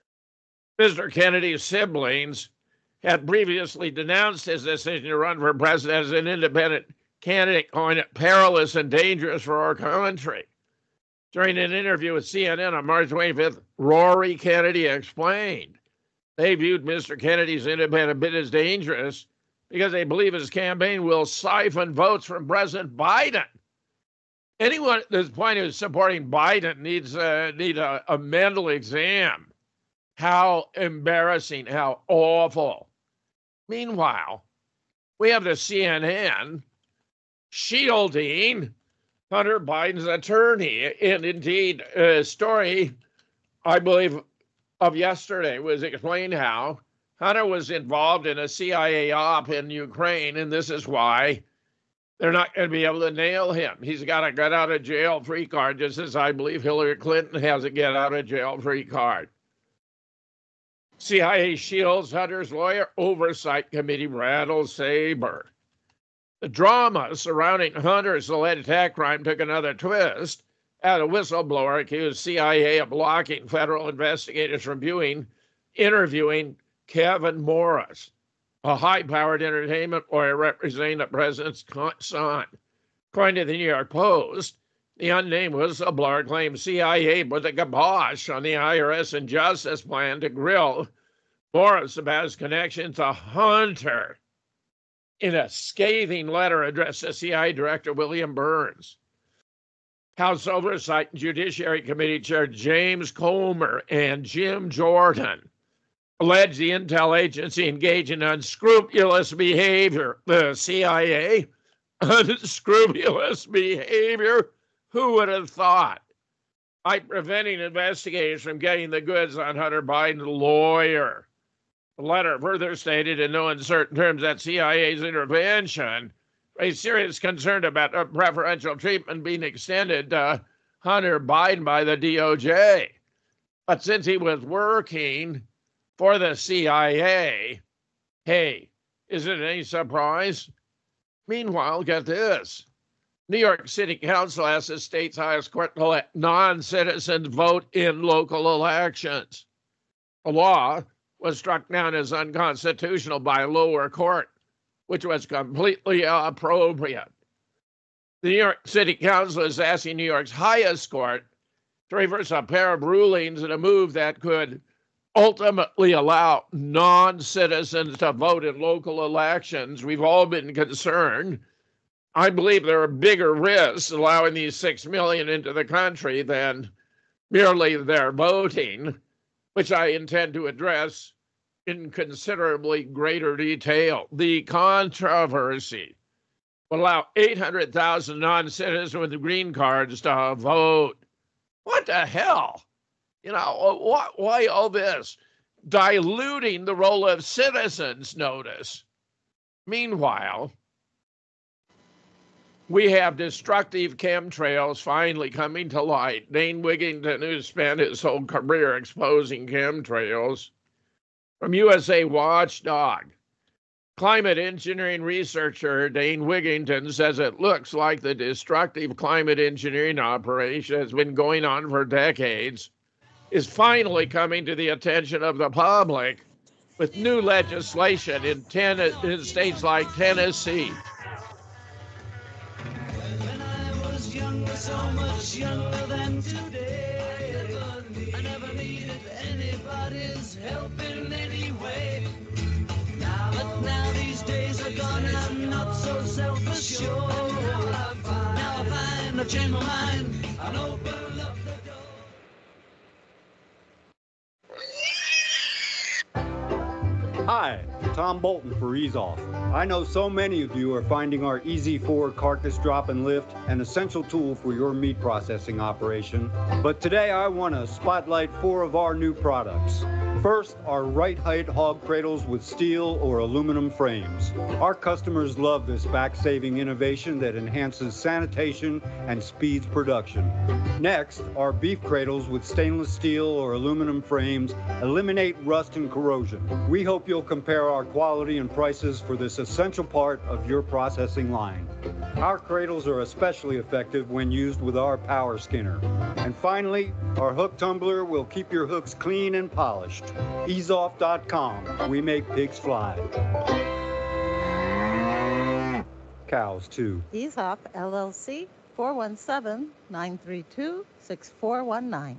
Mr. Kennedy's siblings had previously denounced his decision to run for president as an independent candidate, calling it perilous and dangerous for our country. During an interview with CNN on March 25th, Rory Kennedy explained they viewed Mr. Kennedy's independent bid as dangerous because they believe his campaign will siphon votes from President Biden. Anyone at this point who's supporting Biden needs a mental exam. How embarrassing, how awful. Meanwhile, we have the CNN shielding Hunter Biden's attorney. And indeed, a story, I believe, of yesterday was explained how Hunter was involved in a CIA op in Ukraine, and this is why they're not going to be able to nail him. He's got a get out of jail free card, just as I believe Hillary Clinton has a get out of jail free card. CIA shields Hunter's lawyer oversight committee rattles saber. The drama surrounding Hunter's alleged attack crime took another twist as a whistleblower accused CIA of blocking federal investigators from interviewing Kevin Morris, a high-powered entertainment lawyer representing the president's son. According to the New York Post, the unnamed whistleblower claimed CIA put the kibosh on the IRS and Justice plan to grill Morris about his connection to Hunter in a scathing letter addressed to CIA Director William Burns. House Oversight and Judiciary Committee Chair James Comer and Jim Jordan alleged the intel agency engaged in unscrupulous behavior. The CIA? Unscrupulous behavior? Who would have thought? By preventing investigators from getting the goods on Hunter Biden's lawyer. The letter further stated in no uncertain terms that CIA's intervention raised serious concern about preferential treatment being extended to Hunter Biden by the DOJ. But since he was working for the CIA, hey, is it any surprise? Meanwhile, get this. New York City Council asked the state's highest court to let non-citizens vote in local elections. The law was struck down as unconstitutional by a lower court, which was completely appropriate. The New York City Council is asking New York's highest court to reverse a pair of rulings in a move that could ultimately allow non-citizens to vote in local elections. We've all been concerned. I believe there are bigger risks allowing these 6 million into the country than merely their voting, which I intend to address in considerably greater detail. The controversy will allow 800,000 non-citizens with green cards to vote. What the hell? You know, why all this? Diluting the role of citizens, notice. Meanwhile, we have destructive chemtrails finally coming to light. Dane Wigington, who spent his whole career exposing chemtrails, from USA Watchdog. Climate engineering researcher Dane Wigington says it looks like the destructive climate engineering operation has been going on for decades is finally coming to the attention of the public with new legislation in states like Tennessee. When I was younger, so much younger than today, I never needed anybody's help in any way. But now these days are gone, I'm not so self-assured. Now I find I've changed my mind, I'll open up the door. Hi, Tom Bolton for EaseOff. I know so many of you are finding our EZ4 carcass drop and lift an essential tool for your meat processing operation. But today I want to spotlight 4 of our new products. First, our right height hog cradles with steel or aluminum frames. Our customers love this back-saving innovation that enhances sanitation and speeds production. Next, our beef cradles with stainless steel or aluminum frames eliminate rust and corrosion. We hope you'll compare our quality and prices for this essential part of your processing line. Our cradles are especially effective when used with our power skinner. And finally, our hook tumbler will keep your hooks clean and polished. EaseOff.com. We make pigs fly. Cows, too. EaseOff, LLC, 417-932-6419.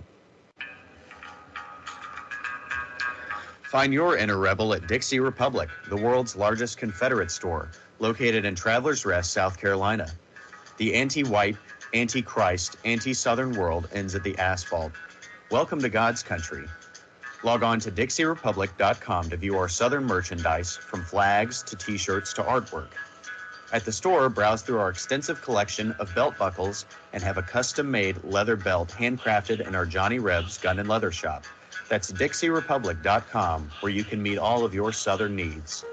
Find your inner rebel at Dixie Republic, the world's largest Confederate store, located in Travelers Rest, South Carolina. The anti-white, anti-Christ, anti-Southern world ends at the asphalt. Welcome to God's country. Log on to DixieRepublic.com to view our Southern merchandise, from flags to t-shirts to artwork. At the store, browse through our extensive collection of belt buckles and have a custom-made leather belt handcrafted in our Johnny Rebs Gun and Leather Shop. That's DixieRepublic.com, where you can meet all of your Southern needs.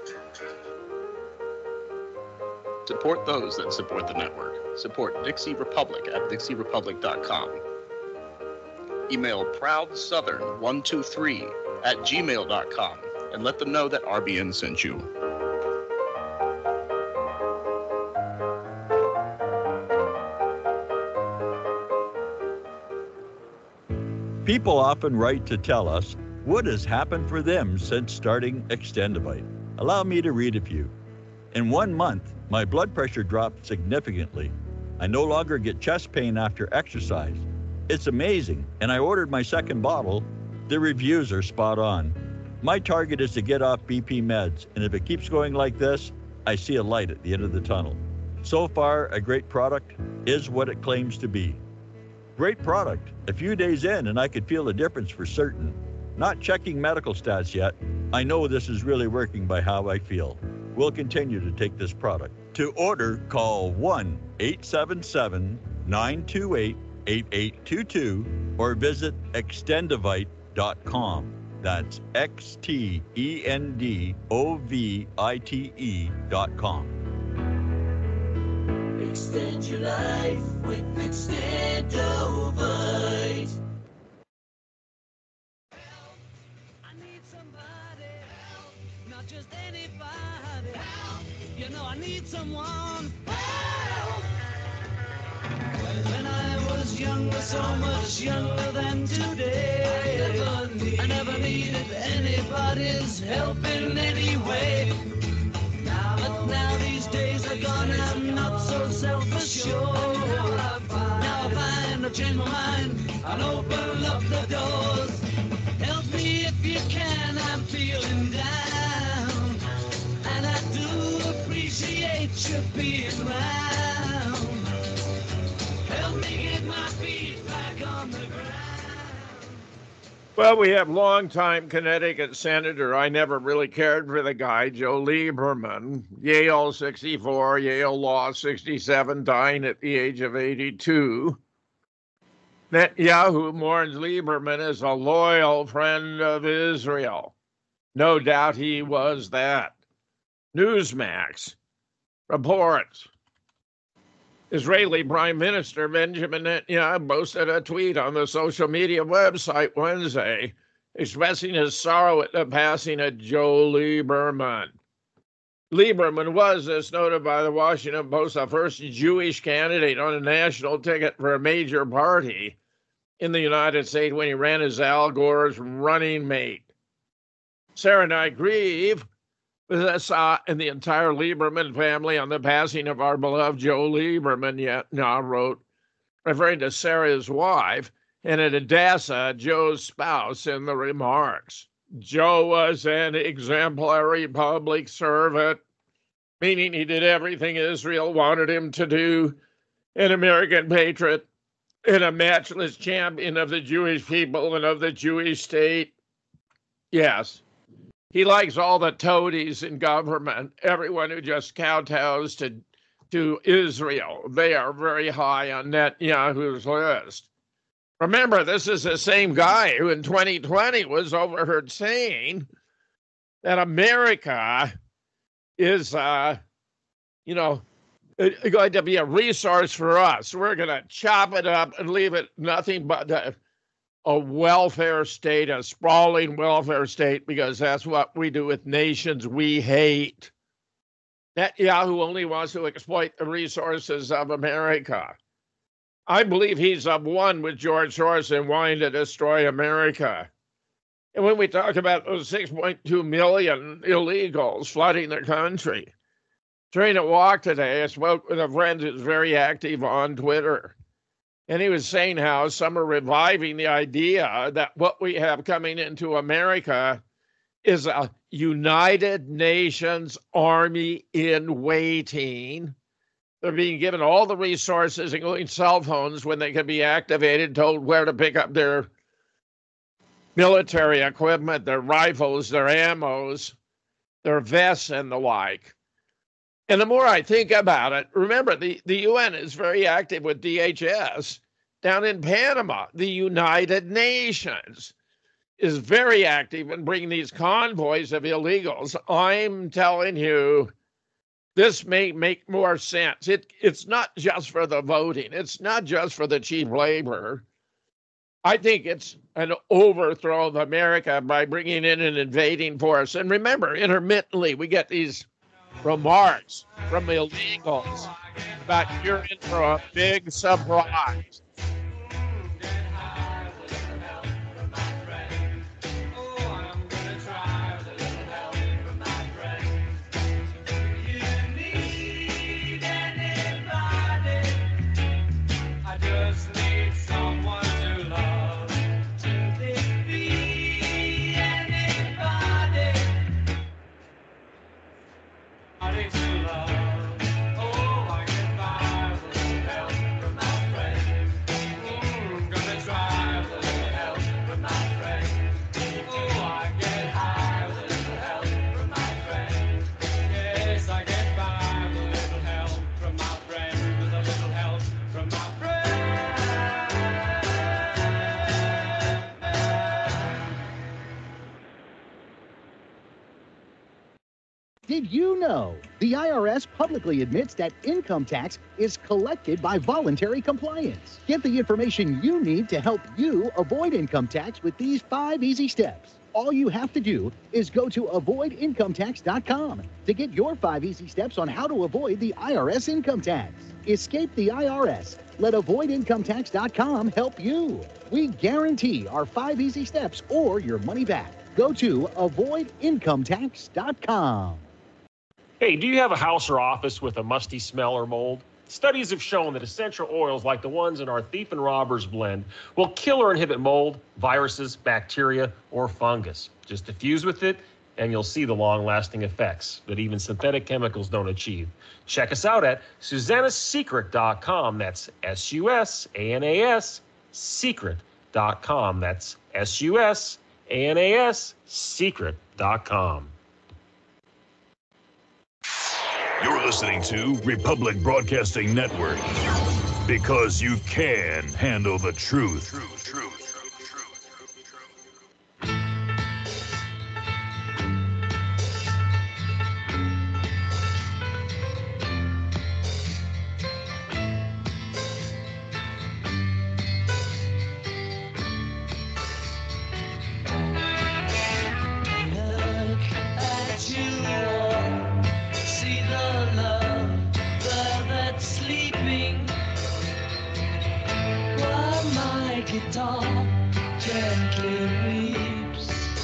Support those that support the network. Support Dixie Republic at DixieRepublic.com. Email ProudSouthern123@gmail.com and let them know that RBN sent you. People often write to tell us what has happened for them since starting Extendivite. Allow me to read a few. In 1 month, my blood pressure dropped significantly. I no longer get chest pain after exercise. It's amazing, and I ordered my second bottle. The reviews are spot on. My target is to get off BP meds, and if it keeps going like this, I see a light at the end of the tunnel. So far, a great product is what it claims to be. Great product. A few days in, and I could feel the difference for certain. Not checking medical stats yet. I know this is really working by how I feel. We'll continue to take this product. To order, call 1-877-928-8822 or visit Extendivite.com. That's XTENDOVITE.com. Extend your life with Extendovite. I need somebody help, not just anybody help. You know I need someone help. When I was younger, so much younger than today, I never needed anybody's help in any way. But now these days are gone, I'm not so self-assured. Now I find I've changed my mind, I'll open up the doors. Help me if you can, I'm feeling down. And I do appreciate you being around. Help me get my feet back on the ground. Well, we have longtime Connecticut Senator, I never really cared for the guy, Joe Lieberman, Yale 64, Yale Law 67, dying at the age of 82. Netanyahu mourns Lieberman as a loyal friend of Israel. No doubt he was that. Newsmax reports Israeli Prime Minister Benjamin Netanyahu posted a tweet on the social media website Wednesday expressing his sorrow at the passing of Joe Lieberman. Lieberman was, as noted by the Washington Post, the first Jewish candidate on a national ticket for a major party in the United States when he ran as Al Gore's running mate. Sarah and I grieve with us and the entire Lieberman family on the passing of our beloved Joe Lieberman, now wrote, referring to Sarah's wife, and at Hadassah, Joe's spouse, in the remarks. Joe was an exemplary public servant, meaning he did everything Israel wanted him to do, an American patriot, and a matchless champion of the Jewish people and of the Jewish state. Yes, he likes all the toadies in government, everyone who just kowtows to Israel. They are very high on Netanyahu's list. Remember, this is the same guy who in 2020 was overheard saying that America is, going to be a resource for us. We're going to chop it up and leave it nothing but a welfare state, a sprawling welfare state, because that's what we do with nations we hate. Netanyahu only wants to exploit the resources of America. I believe he's of one with George Soros in wanting to destroy America. And when we talk about those 6.2 million illegals flooding the country, during a walk today, I spoke with a friend who's very active on Twitter. And he was saying how some are reviving the idea that what we have coming into America is a United Nations army in waiting. They're being given all the resources, including cell phones, when they can be activated, told where to pick up their military equipment, their rifles, their ammos, their vests, and the like. And the more I think about it, remember, the UN is very active with DHS down in Panama. The United Nations is very active in bringing these convoys of illegals. I'm telling you, this may make more sense. It's not just for the voting. It's not just for the cheap labor. I think it's an overthrow of America by bringing in an invading force. And remember, intermittently, we get these remarks from illegals about you're in for a big surprise. Did you know the IRS publicly admits that income tax is collected by voluntary compliance? Get the information you need to help you avoid income tax with these 5 easy steps. All you have to do is go to avoidincometax.com to get your 5 easy steps on how to avoid the IRS income tax. Escape the IRS. Let avoidincometax.com help you. We guarantee our 5 easy steps or your money back. Go to avoidincometax.com. Hey, do you have a house or office with a musty smell or mold? Studies have shown that essential oils like the ones in our Thief and Robbers blend will kill or inhibit mold, viruses, bacteria, or fungus. Just diffuse with it, and you'll see the long-lasting effects that even synthetic chemicals don't achieve. Check us out at SusannaSecret.com. That's SUSANAS Secret.com. That's SUSANAS Secret.com. You're listening to Republic Broadcasting Network, because you can handle the truth. gently weeps.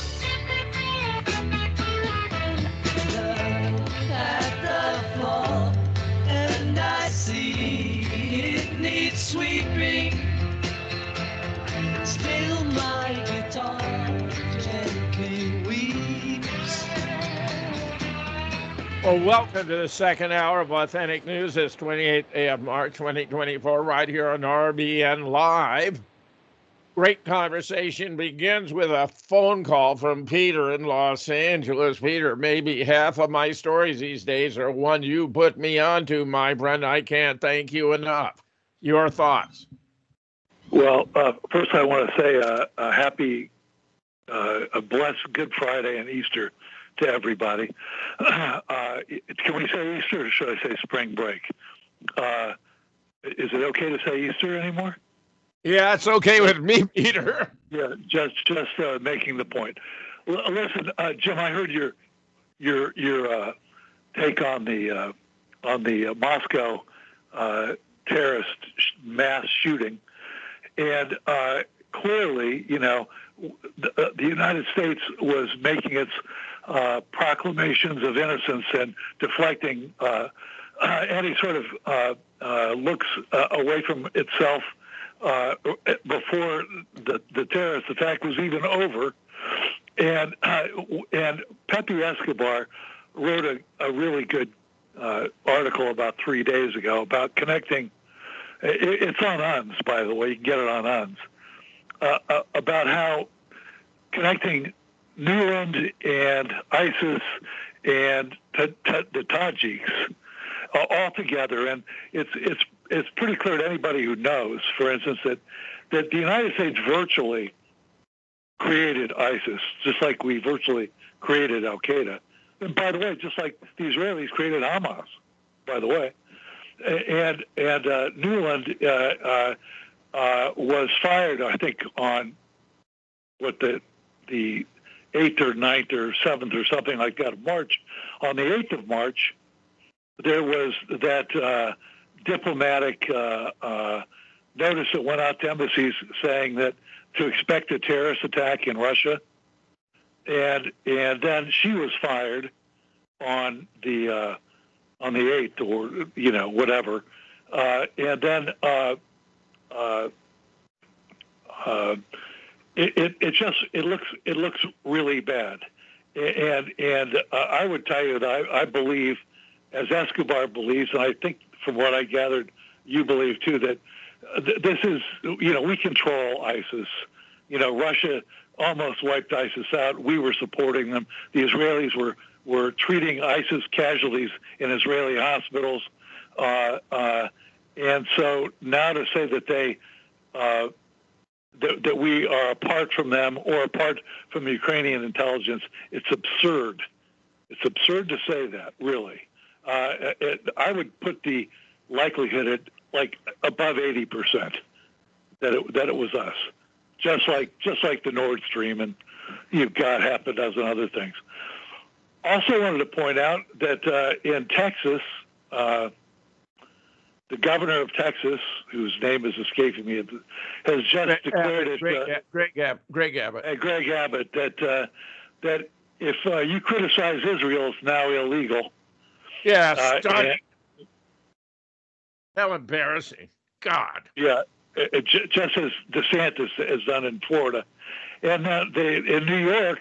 Look at the floor, and I see it needs sweeping. Still my guitar gently weeps. Well, welcome to the second hour of Authentic News. It's 28th day of March, 2024, right here on RBN Live. Great conversation begins with a phone call from Peter in Los Angeles. Peter, maybe half of my stories these days are one you put me onto, my friend. I can't thank you enough. Your thoughts? Well, first I want to say a happy, a blessed Good Friday and Easter to everybody. Can we say Easter or should I say spring break? Is it okay to say Easter anymore? Yeah, it's okay with me, Peter. Yeah, just making the point. Listen, Jim, I heard your take on the Moscow terrorist mass shooting, and clearly, you know, the United States was making its proclamations of innocence and deflecting any sort of looks away from itself before the terrorist attack was even over. And Pepe Escobar wrote a really good article about 3 days ago about connecting. It's on UNS, by the way. You can get it on UNS. About how connecting Nuland and ISIS and the Tajiks all together, and it's pretty clear to anybody who knows, for instance, that the United States virtually created ISIS, just like we virtually created Al Qaeda, and by the way, just like the Israelis created Hamas, by the way, and Nuland was fired, I think, on what the 8th or 9th or 7th or something like that of March. On the 8th of March, there was that diplomatic notice that went out to embassies saying that to expect a terrorist attack in Russia, and then she was fired on the 8th, or you know, whatever, and then it looks really bad, and I would tell you that I believe, as Escobar believes, and I think from what I gathered, you believe too, that this is, you know, we control ISIS. You know, Russia almost wiped ISIS out. We were supporting them. The Israelis were treating ISIS casualties in Israeli hospitals, and so now to say that they that we are apart from them or apart from Ukrainian intelligence, it's absurd. It's absurd to say that, really. I would put the likelihood at like above 80% that it was us, just like the Nord Stream, and you've got half a dozen other things. Also wanted to point out that in Texas, the governor of Texas, whose name is escaping me, has just declared it. Greg Abbott. Greg Abbott, that if you criticize Israel, it's now illegal. Yeah, stunning. How embarrassing. God. Yeah, just as DeSantis has done in Florida. And in New York,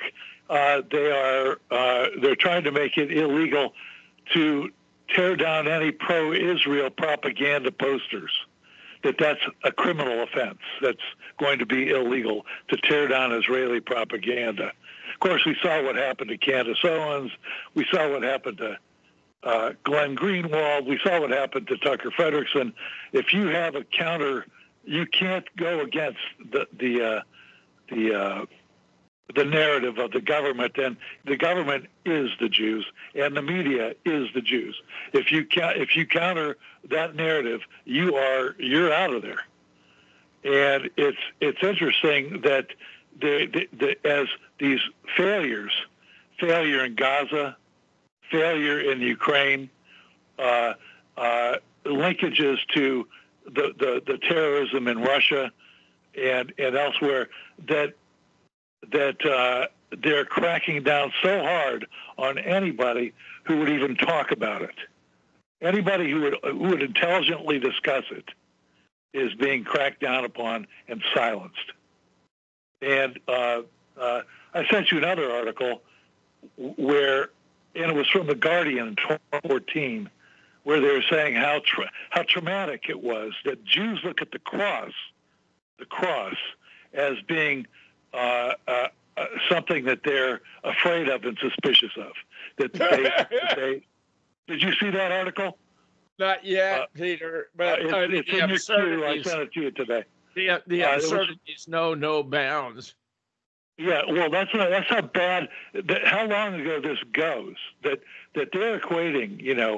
they're trying to make it illegal to tear down any pro-Israel propaganda posters. That's a criminal offense. That's going to be illegal to tear down Israeli propaganda. Of course, we saw what happened to Candace Owens. We saw what happened to Glenn Greenwald. We saw what happened to Tucker Frederickson. If you have a counter, you can't go against the narrative of the government, and the government is the Jews, and the media is the Jews. If you counter that narrative, you're out of there. And it's interesting that as these failure in Gaza, failure in Ukraine, linkages to the terrorism in Russia, and elsewhere that they're cracking down so hard on anybody who would even talk about it. Anybody who would intelligently discuss it is being cracked down upon and silenced. And I sent you another article and it was from The Guardian in 2014, where they were saying how traumatic it was that Jews look at the cross as being something that they're afraid of and suspicious of. That did you see that article? Not yet, Peter. But it's in your queue. I sent it to you today. The absurdities know no bounds. Yeah, well, that's how bad. How long ago this goes that they're equating,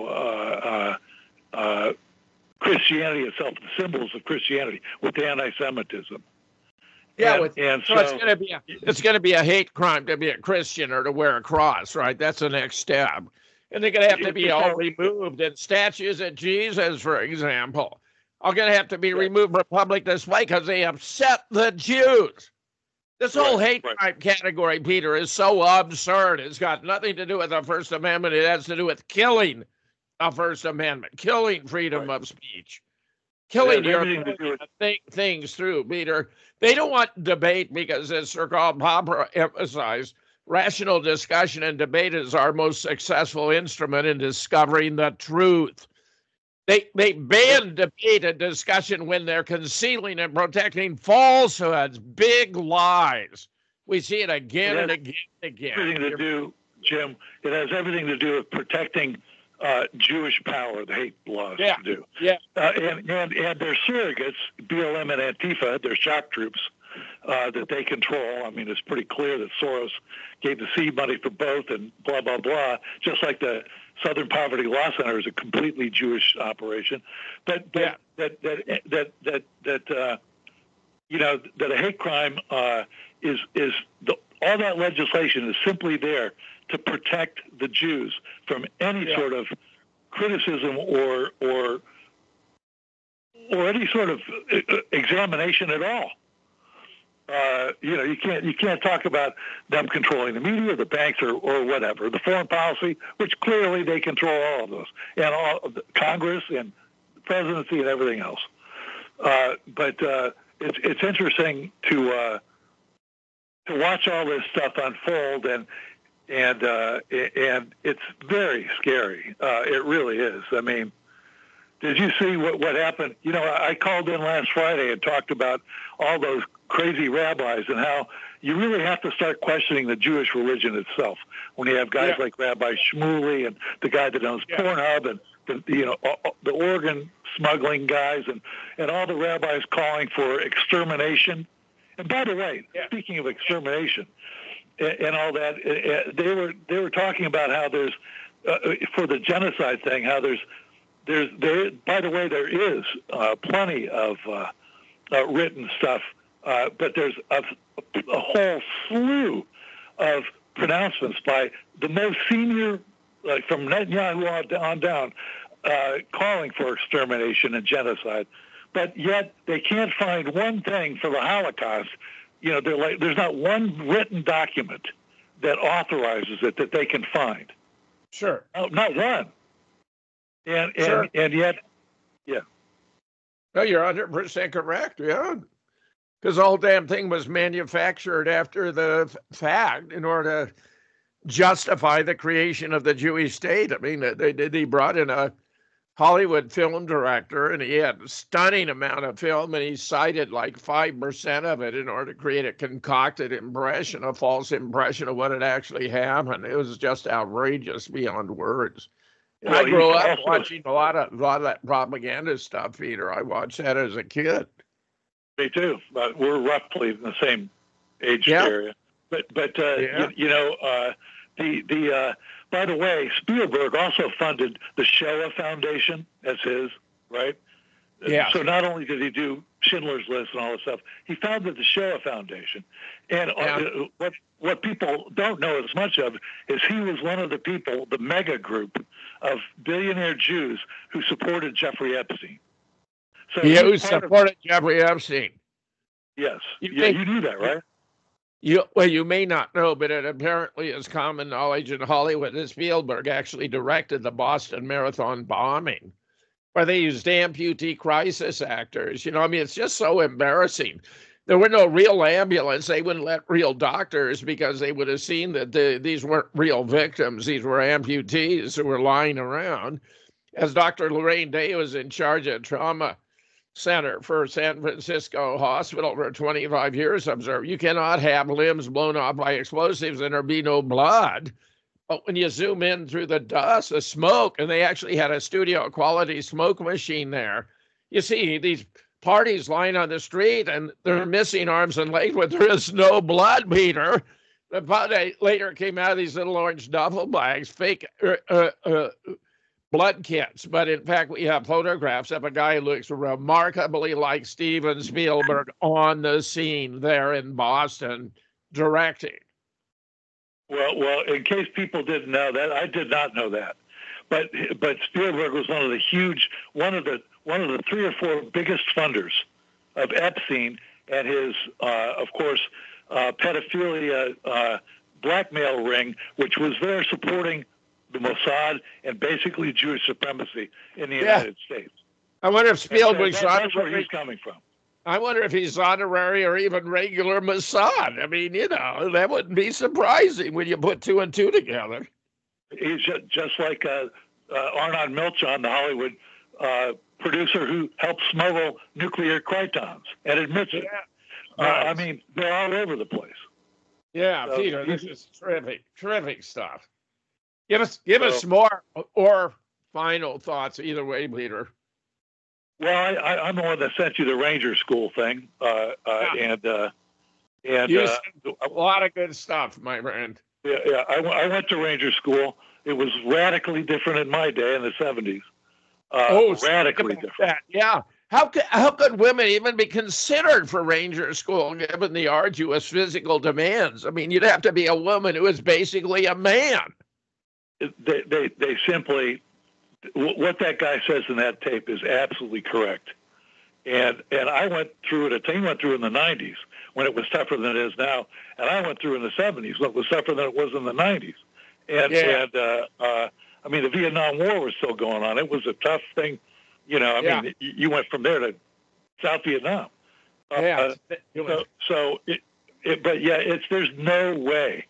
Christianity itself, the symbols of Christianity, with anti-Semitism. Yeah, so it's going to be a hate crime to be a Christian or to wear a cross, right? That's the next step, and they're going to have to be all removed. And statues of Jesus, for example, are going to have to be removed from public display because they upset the Jews. This whole hate crime category, Peter, is so absurd. It's got nothing to do with the First Amendment. It has to do with killing the First Amendment, killing freedom of speech, killing your ability to think things through, Peter. They don't want debate because, as Sir Karl Popper emphasized, rational discussion and debate is our most successful instrument in discovering the truth. They ban debate and discussion when they're concealing and protecting falsehoods, big lies. We see it again and again and again. Everything to do, Jim. It has everything to do with protecting Jewish power. The hate laws do. Yeah. And their surrogates, BLM and Antifa, their shock troops that they control. I mean, it's pretty clear that Soros gave the seed money for both, and blah blah blah. Just like the Southern Poverty Law Center is a completely Jewish operation, that a hate crime is all that legislation is simply there to protect the Jews from any sort of criticism or any sort of examination at all. You can't talk about them controlling the media, the banks, or whatever, the foreign policy, which clearly they control all of those, and all of the Congress and the presidency and everything else. But it's interesting to watch all this stuff unfold, and it's very scary. It really is. I mean, did you see what happened? I called in last Friday and talked about all those crazy rabbis and how you really have to start questioning the Jewish religion itself when you have guys like Rabbi Shmuley and the guy that owns Pornhub and the organ smuggling guys and all the rabbis calling for extermination. And by the way, speaking of extermination and all that, they were talking about how there's for the genocide thing, how there by the way, there is plenty of written stuff, but there's a whole slew of pronouncements by the most senior, from Netanyahu on down, calling for extermination and genocide. But yet they can't find one thing for the Holocaust. There's not one written document that authorizes it that they can find. Sure. No, not one. And yet, No, you're 100% correct. Yeah. Because the whole damn thing was manufactured after the fact in order to justify the creation of the Jewish state. I mean, they brought in a Hollywood film director, and he had a stunning amount of film, and he cited like 5% of it in order to create a concocted impression, a false impression of what had actually happened. It was just outrageous beyond words. And I grew up watching a lot of that propaganda stuff, Peter. I watched that as a kid. Me too, but we're roughly in the same age area. But by the way, Spielberg also funded the Shoah Foundation as his, right? Yeah. So not only did he do Schindler's List and all this stuff, he founded the Shoah Foundation. And what people don't know as much of is he was one of the people, the mega group of billionaire Jews who supported Jeffrey Epstein. So who supported Jeffrey Epstein? Yes. You knew that, right? You may not know, but it apparently is common knowledge in Hollywood that Spielberg actually directed the Boston Marathon bombing, where they used amputee crisis actors. It's just so embarrassing. There were no real ambulance. They wouldn't let real doctors because they would have seen that these weren't real victims. These were amputees who were lying around. As Dr. Lorraine Day was in charge of trauma center for San Francisco Hospital for 25 years, observed, you cannot have limbs blown off by explosives and there be no blood. But when you zoom in through the dust, the smoke, and they actually had a studio quality smoke machine there, you see these parties lying on the street and they're missing arms and legs, but there is no blood, Peter. The body later came out of these little orange duffel bags, fake blood kits. But in fact, we have photographs of a guy who looks remarkably like Steven Spielberg on the scene there in Boston directing. Well, in case people didn't know that, I did not know that. But Spielberg was one of the 3 or 4 biggest funders of Epstein and his, of course, pedophilia blackmail ring, which was there supporting the Mossad and basically Jewish supremacy in the United States. I wonder if Spielberg's that's where he's coming from. I wonder if he's honorary or even regular Mossad. I mean, that wouldn't be surprising when you put 2 and 2 together. He's just like Arnon Milchan, the Hollywood producer who helped smuggle nuclear critons and admits it. I mean, they're all over the place. Yeah, so, Peter, this is terrific stuff. Give us more or final thoughts either way, Peter. Well, I'm the one that sent you the Ranger School thing, and a lot of good stuff, my friend. Yeah. I went to Ranger School. It was radically different in my day in the 70s. Radically different. Yeah. How could women even be considered for Ranger School given the arduous physical demands? I mean, you'd have to be a woman who is basically a man. They simply, what that guy says in that tape is absolutely correct. And I went through it. He went through in the 90s when it was tougher than it is now, and I went through in the 70s when it was tougher than it was in the 90s. I mean, the Vietnam War was still going on. It was a tough thing, I mean, you went from there to South Vietnam. But there's no way.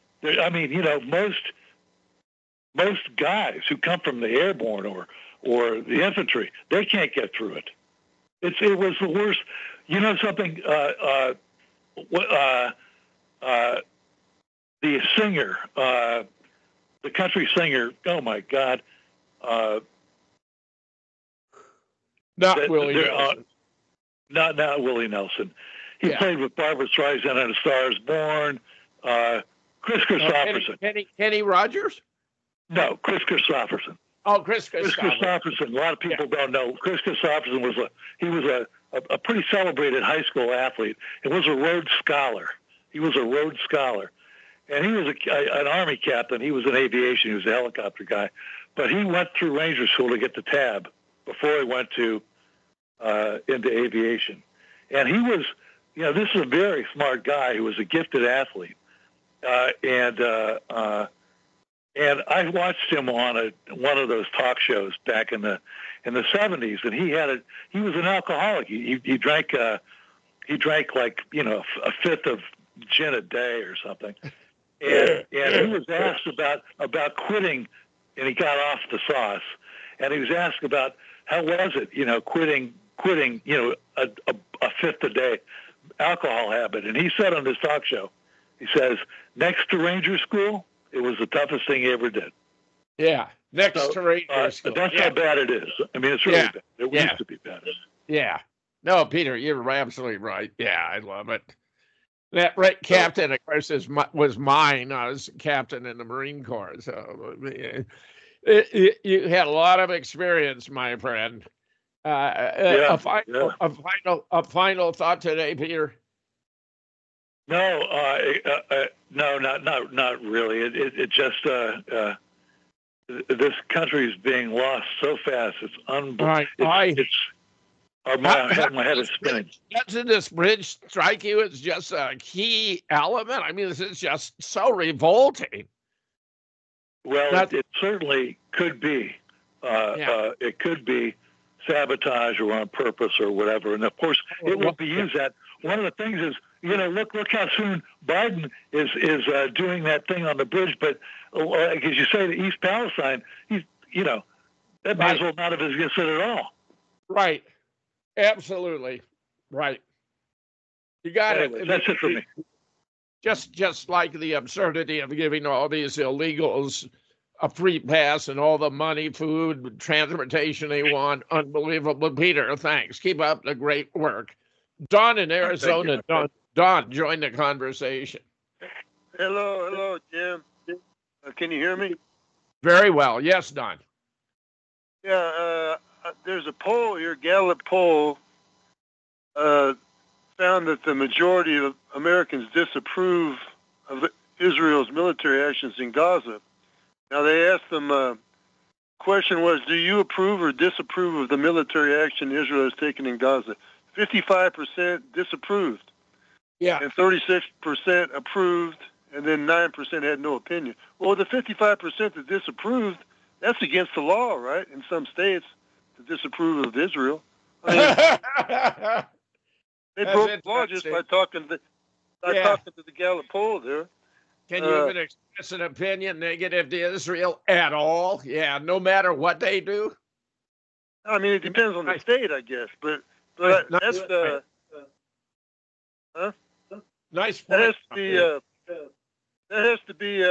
Most guys who come from the airborne or the infantry, they can't get through it. It was the worst. You know something? The singer, the country singer. Oh my God! Not Willie Nelson. Not Willie Nelson. He played with Barbra Streisand in A Star Is Born. Chris Christopherson. Kenny Rogers? No, Chris Christopherson. Oh, Chris Christopherson. A lot of people don't know. Chris Christopherson was a pretty celebrated high school athlete. And was a Rhodes Scholar. He was a Rhodes Scholar. And he was an Army captain. He was in aviation. He was a helicopter guy. But he went through Ranger School to get the tab before he went to into aviation. And he was, this is a very smart guy who was a gifted athlete. And I watched him on one of those talk shows back in the 70s, and he was an alcoholic. He drank like a fifth of gin a day or something. And he was asked about quitting, and he got off the sauce. And he was asked about how was it, quitting, a fifth a day alcohol habit. And he said on this talk show, he says, next to Ranger School, it was the toughest thing he ever did. Yeah, next to Ranger School. That's how bad it is. I mean, it's really bad. It used to be bad. Yeah. No, Peter, you're absolutely right. Yeah, I love it. That captain, of course, was mine. I was captain in the Marine Corps. So you had a lot of experience, my friend. A final thought today, Peter. No, not really. It just this country is being lost so fast. It's unbelievable. Or my head is spinning. Doesn't this bridge strike you as just a key element? I mean, this is just so revolting. Well, it certainly could be. It could be sabotage or on purpose or whatever. And of course, it will be used that. One of the things is, look how soon Biden is doing that thing on the bridge. But as you say, the East Palestine, that might as well not have existed at all. Right. Absolutely. Right. You got it. That's it for me. Just like the absurdity of giving all these illegals a free pass and all the money, food, transportation they want. Unbelievable. Peter, thanks. Keep up the great work. Don in Arizona. Don, join the conversation. Hello, Jim. Can you hear me? Very well. Yes, Don. Yeah, there's a poll here, Gallup poll, found that the majority of Americans disapprove of Israel's military actions in Gaza. Now, they asked them, question was, do you approve or disapprove of the military action Israel has taken in Gaza? 55% disapproved. Yeah. And 36% approved, and then 9% had no opinion. Well, the 55% that disapproved, that's against the law, right, in some states, to disapprove of Israel. I mean, they broke the law just by talking to the Gallup poll there. Can you even express an opinion negative to Israel at all? Yeah, no matter what they do? I mean, it depends on the state, I guess, but that's the... Huh? Nice point. That has to be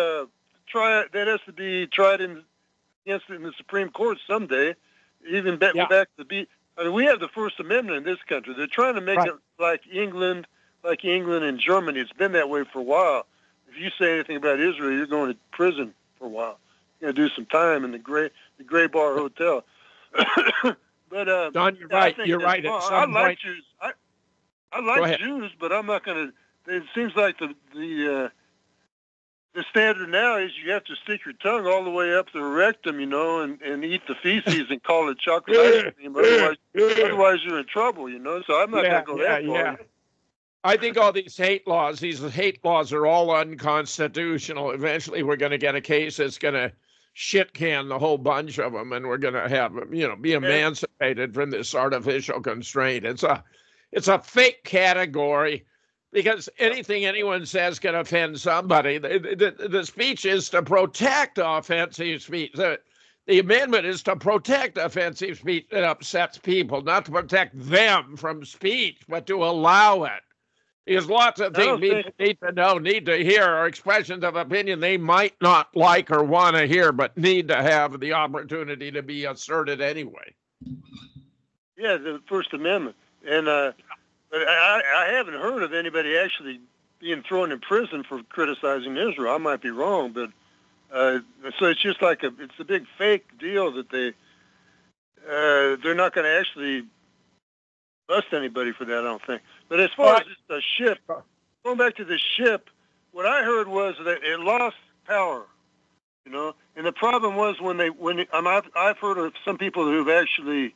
tried in the Supreme Court someday. Even back to the I mean, we have the First Amendment in this country. They're trying to make it like England and Germany. It's been that way for a while. If you say anything about Israel, you're going to prison for a while. You're going to do some time in the Gray Bar Hotel. But Don, you're right. You're right. I like Jews. I like Jews, but I'm not going to. It seems like the standard now is you have to stick your tongue all the way up the rectum, and eat the feces and call it chocolate ice cream. Otherwise you're in trouble, So I'm not going to go that far. I think all these hate laws are all unconstitutional. Eventually we're going to get a case that's going to shit can the whole bunch of them, and we're going to have them, be emancipated from this artificial constraint. It's a fake category. Because anything anyone says can offend somebody. The speech is to protect offensive speech. The amendment is to protect offensive speech that upsets people, not to protect them from speech, but to allow it. Because lots of things people need to know, need to hear, are expressions of opinion they might not like or want to hear, but need to have the opportunity to be asserted anyway. Yeah, the First Amendment. And but I haven't heard of anybody actually being thrown in prison for criticizing Israel. I might be wrong, but so it's just like it's a big fake deal that they're not going to actually bust anybody for that, I don't think. But as far as the ship, going back to the ship, what I heard was that it lost power, and the problem was I've heard of some people who've actually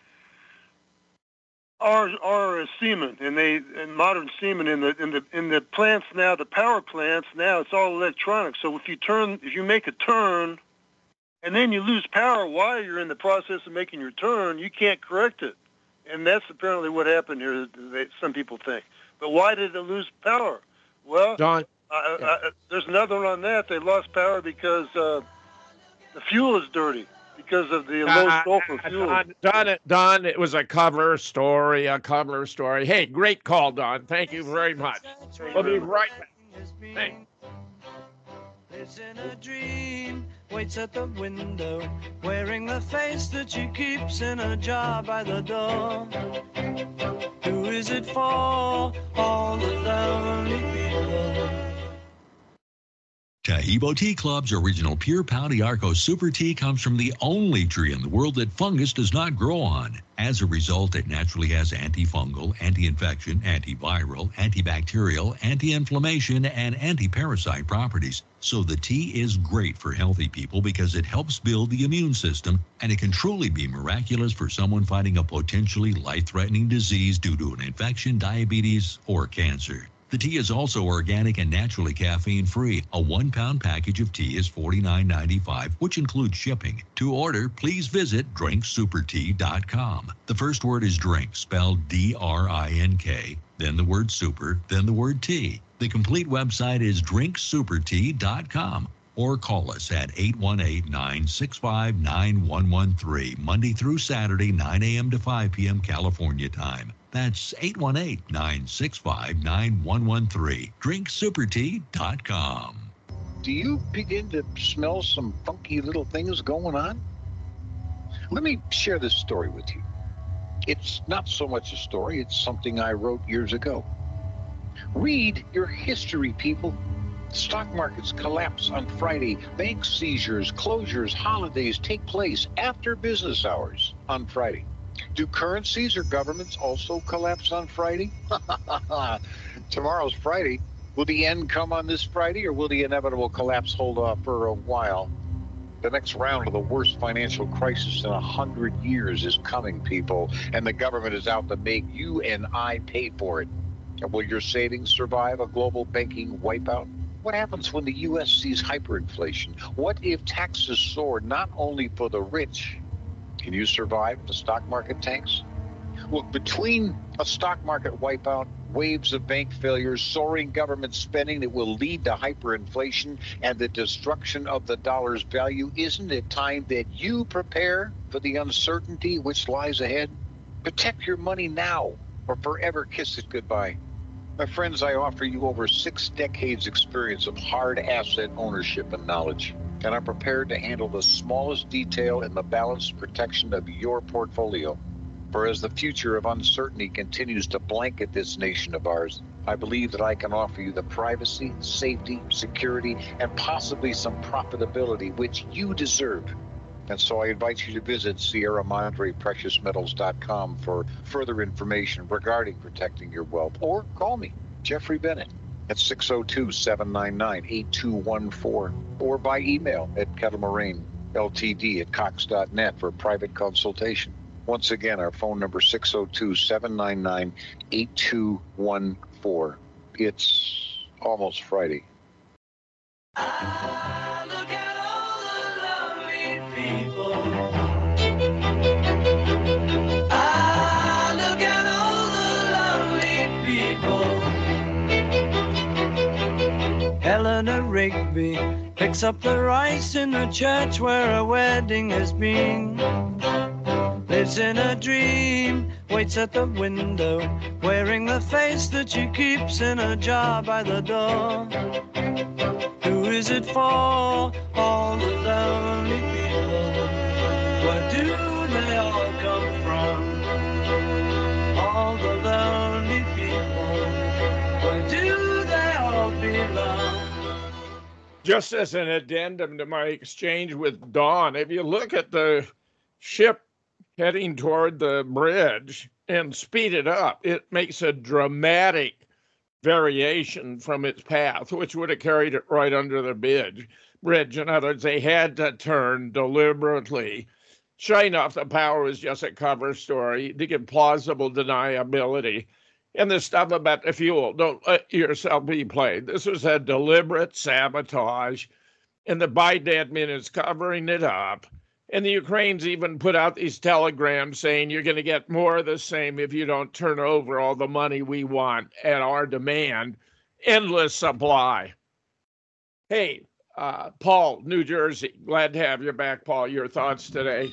are seamen, and modern seamen in the plants now, the power plants now, it's all electronic. So if you make a turn, and then you lose power while you're in the process of making your turn, you can't correct it, and that's apparently what happened here. Some people think, but why did it lose power? Well, Don, there's another one on that. They lost power because the fuel is dirty. Because of the low sulfur fuel. Don, it was a cover story. Hey, great call, Don. Thank you very much. We'll be right back. Thanks. Lives in a dream, waits at the window, wearing the face that she keeps in a jar by the door. Who is it for? All the lonely people. Tahibo Tea Club's original Pure Pau d'Arco Super Tea comes from the only tree in the world that fungus does not grow on. As a result, it naturally has antifungal, anti-infection, antiviral, antibacterial, anti-inflammation, and anti-parasite properties. So the tea is great for healthy people because it helps build the immune system, and it can truly be miraculous for someone fighting a potentially life-threatening disease due to an infection, diabetes, or cancer. The tea is also organic and naturally caffeine-free. A 1-pound package of tea is $49.95, which includes shipping. To order, please visit drinksupertea.com. The first word is drink, spelled D-R-I-N-K, then the word super, then the word tea. The complete website is drinksupertea.com. Or call us at 818-965-9113, Monday through Saturday, 9 a.m. to 5 p.m. California time. That's 818-965-9113, drinksupertea.com. Do you begin to smell some funky little things going on? Let me share this story with you. It's not so much a story, it's something I wrote years ago. Read your history, people. Stock markets collapse on Friday. Bank seizures, closures, holidays take place after business hours on Friday. Do currencies or governments also collapse on Friday? Tomorrow's Friday. Will the end come on this Friday, or will the inevitable collapse hold off for a while? The next round of the worst financial crisis in 100 years is coming, people, and the government is out to make you and I pay for it. And will your savings survive a global banking wipeout? What happens when the U.S. sees hyperinflation? What if taxes soar not only for the rich? Can you survive if the stock market tanks? Look, between a stock market wipeout, waves of bank failures, soaring government spending that will lead to hyperinflation, and the destruction of the dollar's value, isn't it time that you prepare for the uncertainty which lies ahead? Protect your money now, or forever kiss it goodbye. My friends, I offer you over 6 decades experience of hard asset ownership and knowledge, and I'm prepared to handle the smallest detail in the balanced protection of your portfolio. For as the future of uncertainty continues to blanket this nation of ours, I believe that I can offer you the privacy, safety, security, and possibly some profitability which you deserve. And so I invite you to visit SierraMadrePreciousMetals.com for further information regarding protecting your wealth. Or call me, Jeffrey Bennett, at 602-799-8214. Or by email at kettlemoraineltd@cox.net for a private consultation. Once again, our phone number 602-799-8214. It's almost Friday. Eleanor Rigby picks up the rice in the church where a wedding has been. Lives in a dream, waits at the window, wearing the face that she keeps in a jar by the door. Who is it for? All the lonely people. Where do they all come from? All the lonely people. Where do they all belong? Just as an addendum to my exchange with Dawn, if you look at the ship heading toward the bridge and speed it up, it makes a dramatic variation from its path, which would have carried it right under the bridge. In other words, they had to turn deliberately. Sure enough, the power was just a cover story to give plausible deniability. And the stuff about the fuel, don't let yourself be played. This was a deliberate sabotage, and the Biden admin is covering it up. And the Ukrainians even put out these telegrams saying you're going to get more of the same if you don't turn over all the money we want at our demand. Endless supply. Hey, Paul, New Jersey. Glad to have you back, Paul. Your thoughts today?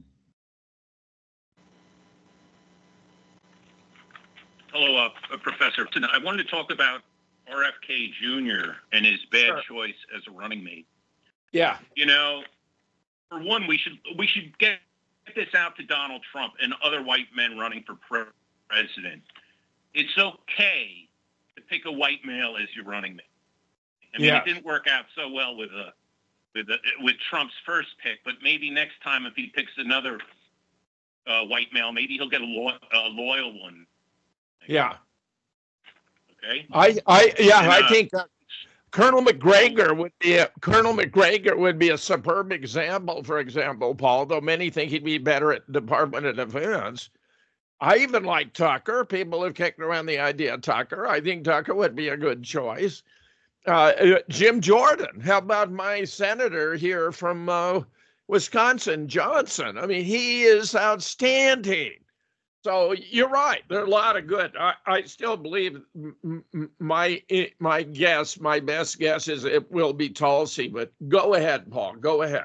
Hello, Professor. I wanted to talk about RFK Jr. and his bad choice as a running mate. Yeah. You know, for one, we should get this out to Donald Trump and other white men running for president. It's okay to pick a white male as your running mate. I mean, Yeah. it didn't work out so well with Trump's first pick, but maybe next time if he picks another white male, maybe he'll get a loyal one. Yeah. Okay. I think Colonel McGregor would be a superb example. For example, Paul, though many think he'd be better at Department of Defense. I even like Tucker. People have kicked around the idea of Tucker. I think Tucker would be a good choice. Jim Jordan. How about my senator here from Wisconsin, Johnson? I mean, he is outstanding. So you're right. There are a lot of good. I still believe my best guess is it will be Tulsi. But go ahead, Paul. Go ahead.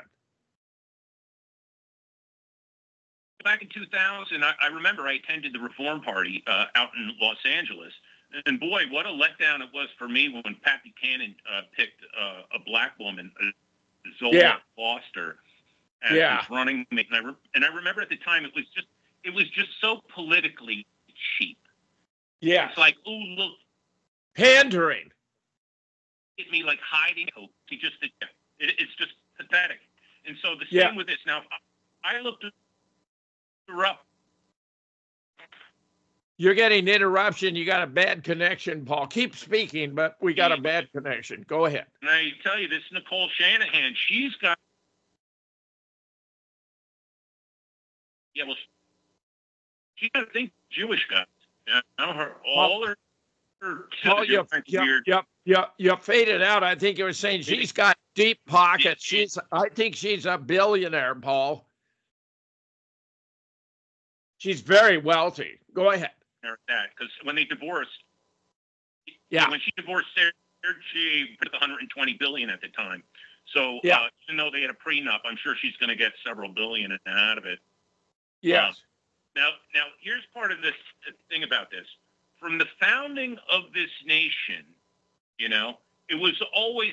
Back in 2000, I remember I attended the Reform Party out in Los Angeles. And boy, what a letdown it was for me when Pat Buchanan picked a black woman, Zola Foster, as his running mate. And I remember at the time it was just so politically cheap. Yeah, it's like, ooh, look, pandering. It me like hiding hope. It's just pathetic. And so the same with this. Now, I looked her up. You're getting interruption. You got a bad connection, Paul. Keep speaking, but we got a bad connection. Go ahead. And I tell you, this Nicole Shanahan, she's got. Yeah, well, she doesn't think Jewish guys. Yeah, I know her Paul, you faded out. I think you were saying she's got deep pockets. I think she's a billionaire, Paul. She's very wealthy. Go ahead. That because when they divorced, when she divorced Sarah, she put $120 billion at the time. So even though they had a prenup, I'm sure she's going to get several billion out of it. Yes. Now, here's part of this thing about this. From the founding of this nation, it was always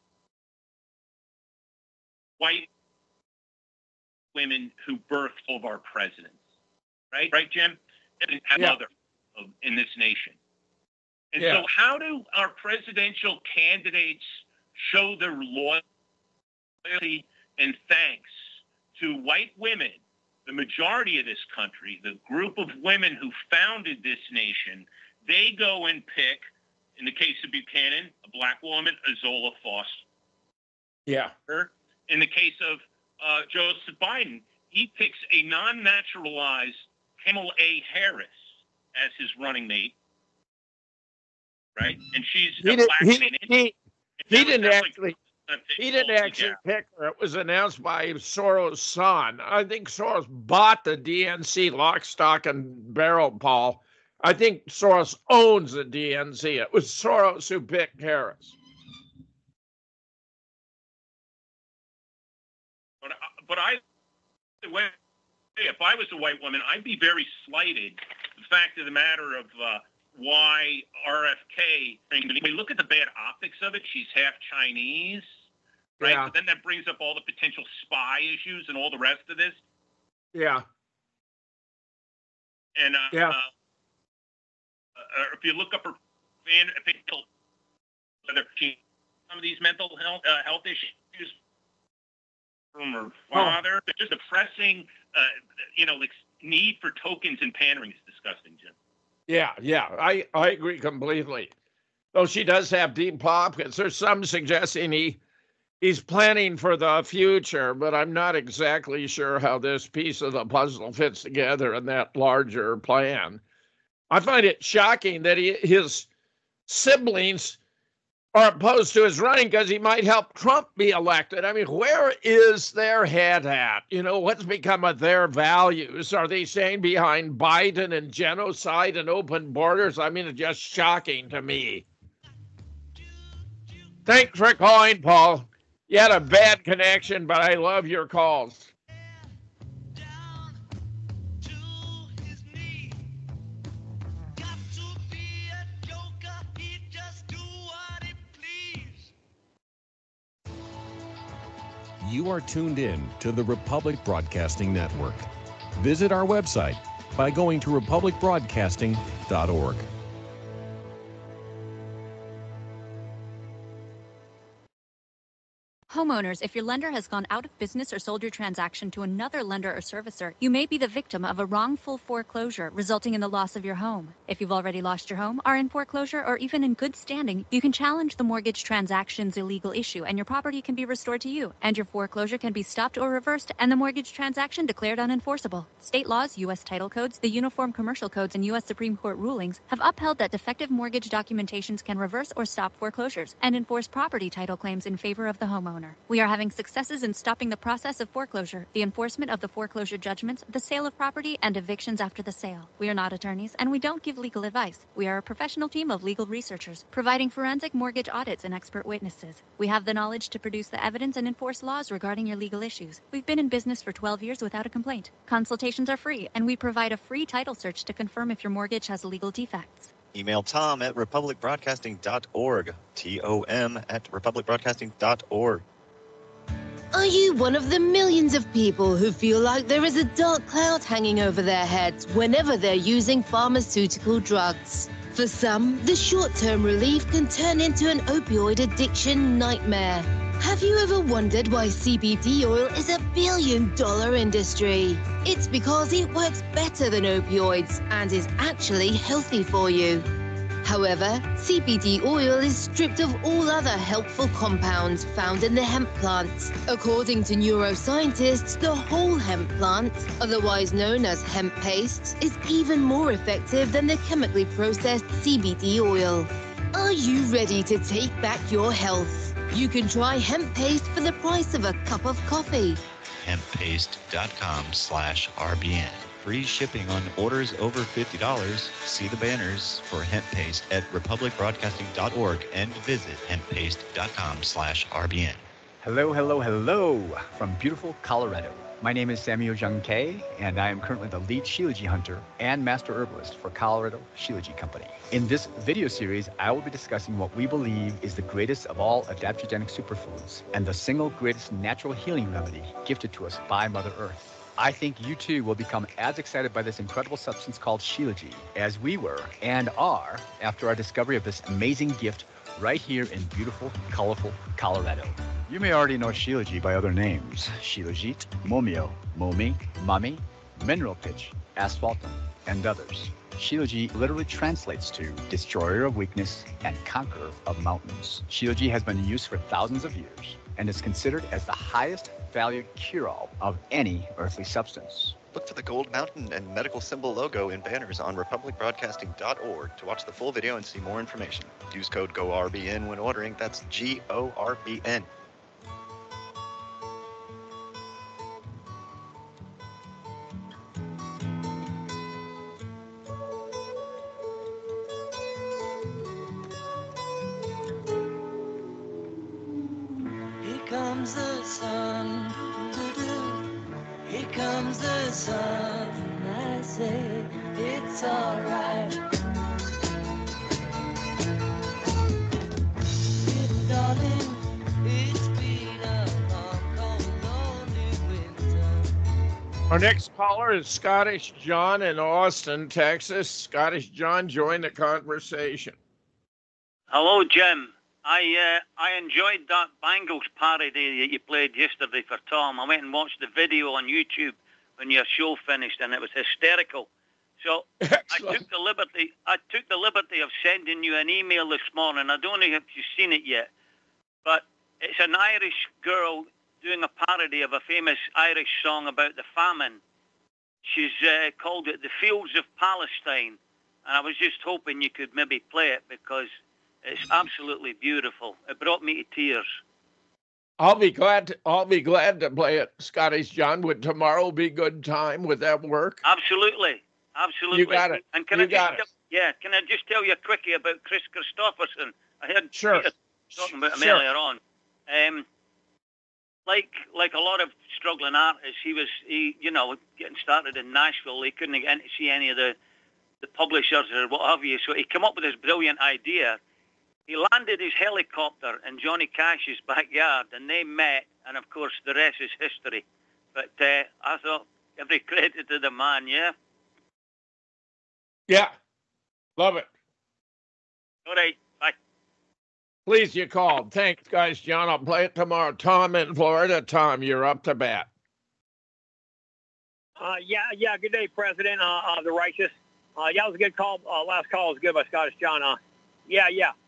white women who birthed all of our presidents. Right, Jim? And another in this nation. And so how do our presidential candidates show their loyalty and thanks to white women, the majority of this country, the group of women who founded this nation? They go and pick, in the case of Buchanan, a black woman, Zola Foster. Yeah. In the case of Joseph Biden, he picks a non-naturalized Kamala Harris as his running mate, right? And she's a black woman. He didn't actually pick her. It was announced by Soros' son. I think Soros bought the DNC lock, stock, and barrel, Paul. I think Soros owns the DNC. It was Soros who picked Harris. But if I was a white woman, I'd be very slighted. The fact of the matter of why RFK, when we look at the bad optics of it, she's half Chinese, right? Yeah. But then that brings up all the potential spy issues and all the rest of this. Yeah. And if you look up her some of these mental health issues from her father, just the pressing, need for tokens and pandering is disgusting, Jim. Yeah, I agree completely. Though she does have deep pockets. There's some suggesting he's planning for the future, but I'm not exactly sure how this piece of the puzzle fits together in that larger plan. I find it shocking that his siblings are opposed to his running because he might help Trump be elected. I mean, where is their head at? What's become of their values? Are they staying behind Biden and genocide and open borders? I mean, it's just shocking to me. Thanks for calling, Paul. You had a bad connection, but I love your calls. You are tuned in to the Republic Broadcasting Network. Visit our website by going to republicbroadcasting.org. Homeowners, if your lender has gone out of business or sold your transaction to another lender or servicer, you may be the victim of a wrongful foreclosure, resulting in the loss of your home. If you've already lost your home, are in foreclosure, or even in good standing, you can challenge the mortgage transaction's illegal issue, and your property can be restored to you, and your foreclosure can be stopped or reversed, and the mortgage transaction declared unenforceable. State laws, U.S. title codes, the Uniform Commercial Codes, and U.S. Supreme Court rulings have upheld that defective mortgage documentations can reverse or stop foreclosures and enforce property title claims in favor of the homeowner. We are having successes in stopping the process of foreclosure, the enforcement of the foreclosure judgments, the sale of property, and evictions after the sale. We are not attorneys, and we don't give legal advice. We are a professional team of legal researchers, providing forensic mortgage audits and expert witnesses. We have the knowledge to produce the evidence and enforce laws regarding your legal issues. We've been in business for 12 years without a complaint. Consultations are free, and we provide a free title search to confirm if your mortgage has legal defects. Email Tom at republicbroadcasting.org. TOM at republicbroadcasting.org. Are you one of the millions of people who feel like there is a dark cloud hanging over their heads whenever they're using pharmaceutical drugs? For some, the short-term relief can turn into an opioid addiction nightmare. Have you ever wondered why CBD oil is a billion-dollar industry? It's because it works better than opioids and is actually healthy for you. However, CBD oil is stripped of all other helpful compounds found in the hemp plant. According to neuroscientists, the whole hemp plant, otherwise known as hemp paste, is even more effective than the chemically processed CBD oil. Are you ready to take back your health? You can try hemp paste for the price of a cup of coffee. Hemppaste.com/RBN. Free shipping on orders over $50. See the banners for hemp paste at republicbroadcasting.org and visit hemppaste.com/RBN. Hello, hello, hello from beautiful Colorado. My name is Samuel Jung Kay, and I am currently the lead Shilajit hunter and master herbalist for Colorado Shilajit Company. In this video series, I will be discussing what we believe is the greatest of all adaptogenic superfoods and the single greatest natural healing remedy gifted to us by Mother Earth. I think you too will become as excited by this incredible substance called Shilajit as we were and are after our discovery of this amazing gift right here in beautiful, colorful Colorado. You may already know Shilajit by other names: Shilajit, Momio, Momi, Mami, Mineral Pitch, Asphaltum, and others. Shilajit literally translates to destroyer of weakness and conqueror of mountains. Shilajit has been in use for thousands of years and is considered as the highest valued cure-all of any earthly substance. Look for the gold mountain and medical symbol logo in banners on republicbroadcasting.org to watch the full video and see more information. Use code GORBN when ordering. That's GORBN. Here comes the sun, here comes the sun, I say it's alright. Darling, it's been a long, cold, lonely winter. Our next caller is Scottish John in Austin, Texas. Scottish John, join the conversation. Hello, Jim. I enjoyed that Bangles parody that you played yesterday for Tom. I went and watched the video on YouTube when your show finished, and it was hysterical. So I took the liberty of sending you an email this morning. I don't know if you've seen it yet, but it's an Irish girl doing a parody of a famous Irish song about the famine. She's called it "The Fields of Palestine," and I was just hoping you could maybe play it because it's absolutely beautiful. It brought me to tears. I'll be glad to play it, Scottish John. Would tomorrow be good time? Would that work? Absolutely. You got it. And can I just tell you quickly about Chris Christopherson? I heard Peter talking about him earlier on. Like a lot of struggling artists, he getting started in Nashville. He couldn't get in to see any of the publishers or what have you. So he came up with this brilliant idea. He landed his helicopter in Johnny Cash's backyard, and they met, and of course the rest is history. But I thought every credit to the man, yeah? Yeah, love it. All right. Please, you called. Thanks, guys. John, I'll play it tomorrow. Tom in Florida. Tom, you're up to bat. Yeah. Good day, President. The righteous. That was a good call. Last call was good by Scottish John. Yeah.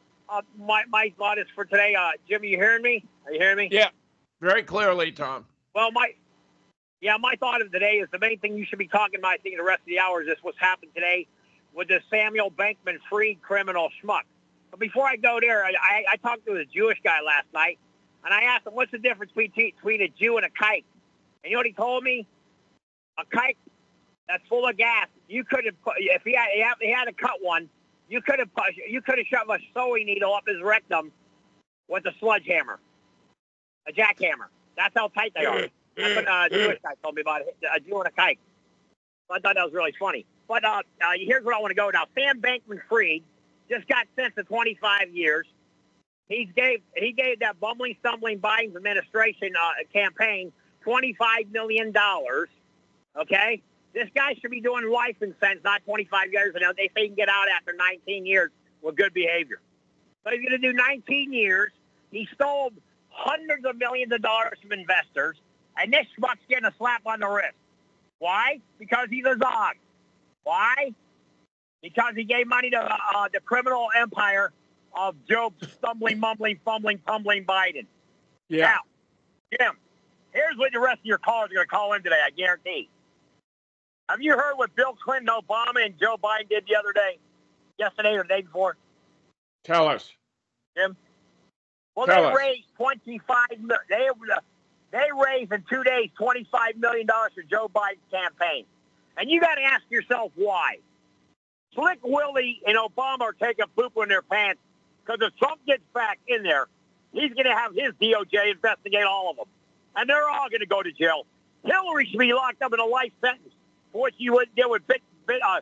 My thought is for today. Jimmy, you hearing me? Are you hearing me? Yeah, very clearly, Tom. Well, my thought of the day is the main thing you should be talking about, I think, the rest of the hour is what's happened today with the Samuel Bankman-Fried criminal schmuck. But before I go there, I talked to a Jewish guy last night, and I asked him, what's the difference between a Jew and a kite? And you know what he told me? A kite that's full of gas. You could have, if he had to cut one, you could have shoved a sewing needle up his rectum with a sledgehammer, a jackhammer. That's how tight they are. That's what a Jewish guy told me about it, a Jew and a kite. So I thought that was really funny. But here's where I want to go now. Sam Bankman-Fried just got sentenced to 25 years. He gave that bumbling, stumbling Biden administration campaign $25 million. Okay? This guy should be doing life in sentence, not 25 years. And they say he can get out after 19 years with good behavior. So he's going to do 19 years. He stole hundreds of millions of dollars from investors. And this schmuck's getting a slap on the wrist. Why? Because he's a Zog. Why? Because he gave money to the criminal empire of Joe stumbling, mumbling, fumbling, tumbling Biden. Yeah. Now, Jim, here's what the rest of your callers are going to call in today, I guarantee. Have you heard what Bill Clinton, Obama, and Joe Biden did the other day? Yesterday or the day before? Tell us. Jim? Well, Tell they us. raised $25 million. They raised in 2 days $25 million for Joe Biden's campaign. And you got to ask yourself why. Slick Willie and Obama are taking poop in their pants because if Trump gets back in there, he's going to have his DOJ investigate all of them. And they're all going to go to jail. Hillary should be locked up in a life sentence for what she would do with what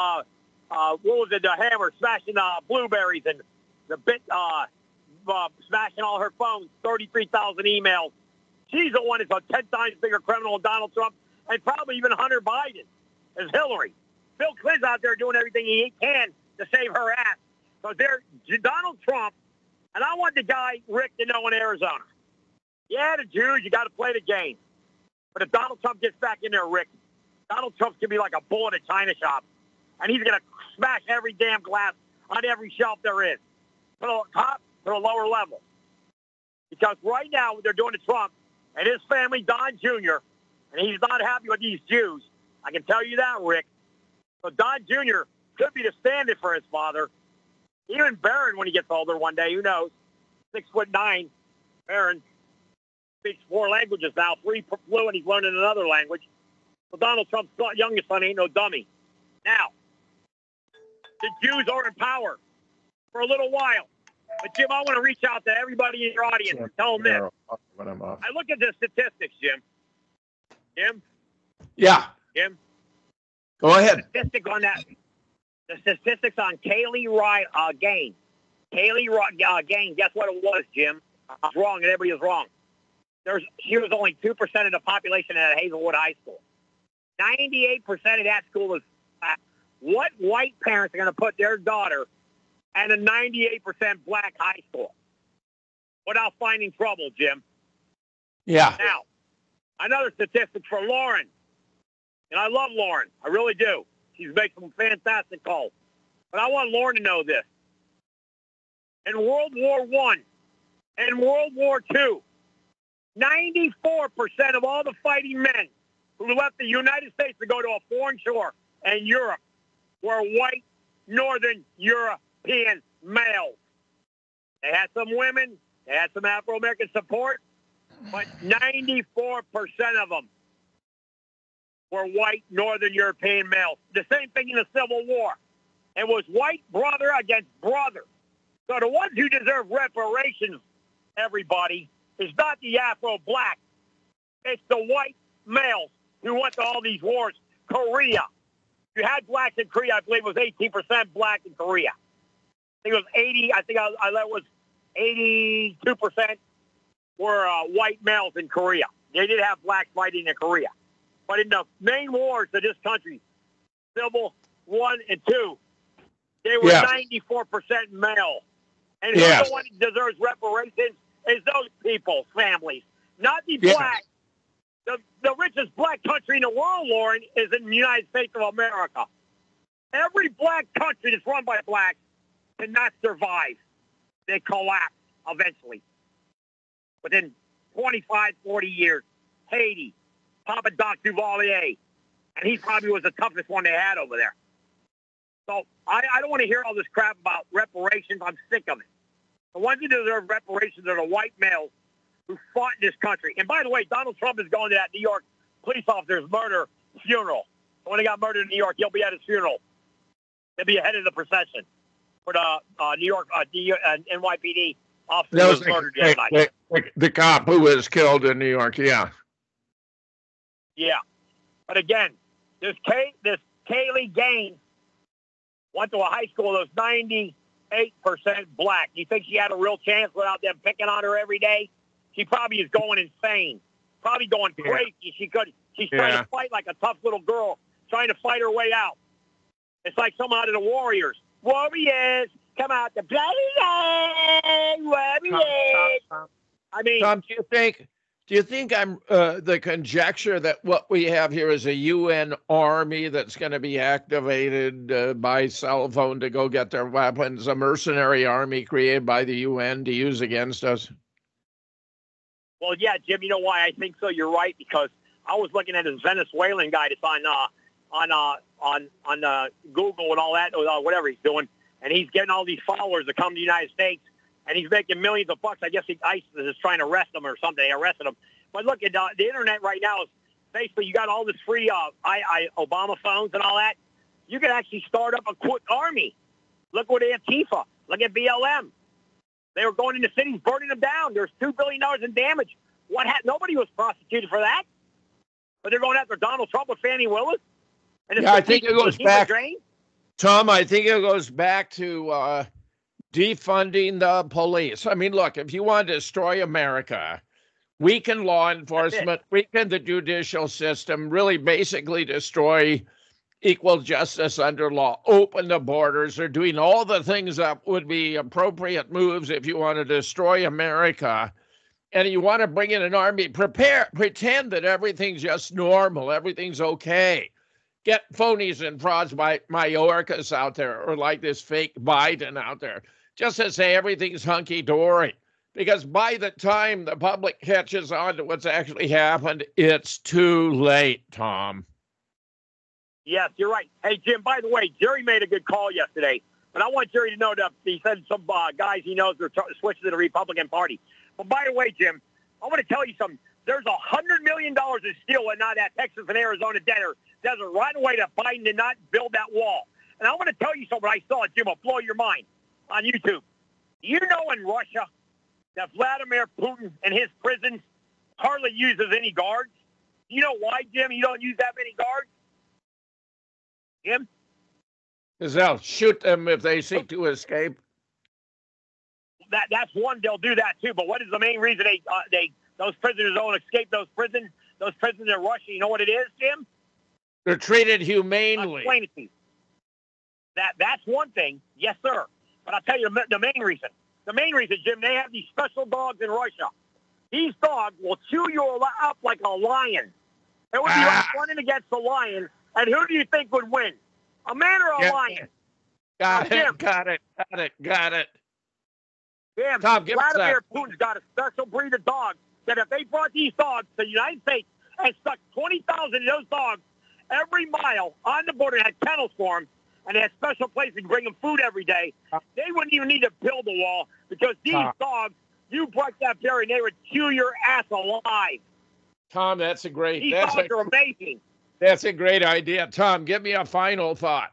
was it, the hammer, smashing blueberries and smashing all her phones, 33,000 emails. She's the one that's a 10 times bigger criminal than Donald Trump and probably even Hunter Biden is Hillary. Bill Clinton's out there doing everything he can to save her ass. So there's Donald Trump, and I want the guy, Rick, to know in Arizona. Yeah, the Jews, you got to play the game. But if Donald Trump gets back in there, Rick, Donald Trump's going to be like a bull in a china shop. And he's going to smash every damn glass on every shelf there is. From the top to the lower level. Because right now, what they're doing to Trump and his family, Don Jr., and he's not happy with these Jews. I can tell you that, Rick. So Don Jr. could be the stand-in for his father. Even Barron, when he gets older one day, who knows? 6'9", Barron speaks 4 languages now, 3 fluent. He's learning another language. So Donald Trump's youngest son ain't no dummy. Now, the Jews are in power for a little while. But, Jim, I want to reach out to everybody in your audience and tell them this. I look at the statistics, Jim. Jim? Yeah. Jim? Go ahead. The statistics on Kaylee Gaines. Kaylee Gaines, guess what it was, Jim? I was wrong, and everybody was wrong. She was only 2% of the population at Hazelwood High School. 98% of that school was black. What white parents are going to put their daughter at a 98% black high school without finding trouble, Jim? Yeah. Now, another statistic for Lauren. And I love Lauren. I really do. She's made some fantastic calls. But I want Lauren to know this. In World War I and World War II, 94% of all the fighting men who left the United States to go to a foreign shore in Europe were white, Northern European males. They had some women. They had some Afro-American support. But 94% of them were white, Northern European males. The same thing in the Civil War. It was white brother against brother. So the ones who deserve reparations, everybody, is not the Afro-black. It's the white males who went to all these wars. Korea. You had blacks in Korea. I believe it was 18% black in Korea. I think it was 80. I think I was 82% were white males in Korea. They did have blacks fighting in Korea. But in the main wars of this country, Civil I and II, they were 94% male. And who's the one that deserves reparations is those people's families, not the black. The richest black country in the world, Lauren, is in the United States of America. Every black country that's run by blacks cannot survive. They collapse eventually. Within 25, 40 years, Haiti, Papa Doc Duvalier, and he probably was the toughest one they had over there. So I don't want to hear all this crap about reparations. I'm sick of it. The ones who deserve reparations are the white males who fought in this country. And by the way, Donald Trump is going to that New York police officer's murder funeral. When he got murdered in New York, he'll be at his funeral. He'll be ahead of the procession for the New York NYPD officer who was murdered the other night. The cop who was killed in New York, yeah. Yeah. But again, this Kaylee Gaines went to a high school that was 98% black. You think she had a real chance without them picking on her every day? She probably is going insane, probably going crazy. She's trying to fight like a tough little girl, trying to fight her way out. It's like some out of the Warriors. Warriors, come out the bloody Warriors. I mean, Tom, do you think I'm the conjecture that what we have here is a UN army that's going to be activated by cell phone to go get their weapons, a mercenary army created by the UN to use against us? Well, yeah, Jim, you know why I think so? You're right, because I was looking at this Venezuelan guy that's on Google and all that, whatever he's doing, and he's getting all these followers to come to the United States, and he's making millions of bucks. I guess ICE is trying to arrest him or something. They arrested him. But look, at the internet right now is basically you got all this free Obama phones and all that. You can actually start up a quick army. Look what Antifa. Look at BLM. They were going into cities, burning them down. There's $2 billion in damage. Nobody was prosecuted for that. But they're going after Donald Trump with Fannie Willis. And I think it goes back. Tom, I think it goes back to defunding the police. I mean, look, if you want to destroy America, weaken law enforcement, weaken the judicial system, really basically destroy equal justice under law, open the borders, or doing all the things that would be appropriate moves if you want to destroy America. And you want to bring in an army, pretend that everything's just normal, everything's okay. Get phonies and frauds by Mayorkas out there, or like this fake Biden out there, just to say everything's hunky-dory. Because by the time the public catches on to what's actually happened, it's too late, Tom. Yes, you're right. Hey, Jim, by the way, Jerry made a good call yesterday. But I want Jerry to know that he said some guys he knows are switching to the Republican Party. But by the way, Jim, I want to tell you something. There's $100 million in steel and now that Texas and Arizona desert right away that Biden did not build that wall. And I want to tell you something I saw, Jim, will blow your mind on YouTube. You know in Russia that Vladimir Putin and his prisons hardly uses any guards? You know why, Jim? You don't use that many guards? Jim? Because they'll shoot them if they seek to escape. That's one. They'll do that too. But what is the main reason those prisoners don't escape those prisons in Russia? You know what it is, Jim? They're treated humanely. I'll explain it to you. That's one thing, yes, sir. But I'll tell you the main reason. The main reason, Jim, they have these special dogs in Russia. These dogs will chew you up like a lion. It would be like running against a lion. And who do you think would win? A man or a lion? Got it. Damn, Tom, give us Vladimir that. Putin's got a special breed of dogs that if they brought these dogs to the United States and stuck 20,000 of those dogs every mile on the border and had kennels for them, and they had special places to bring them food every day, they wouldn't even need to build a wall because these dogs, you break that barrier and they would chew your ass alive. Tom, that's a great... These dogs are amazing. That's a great idea. Tom, give me a final thought.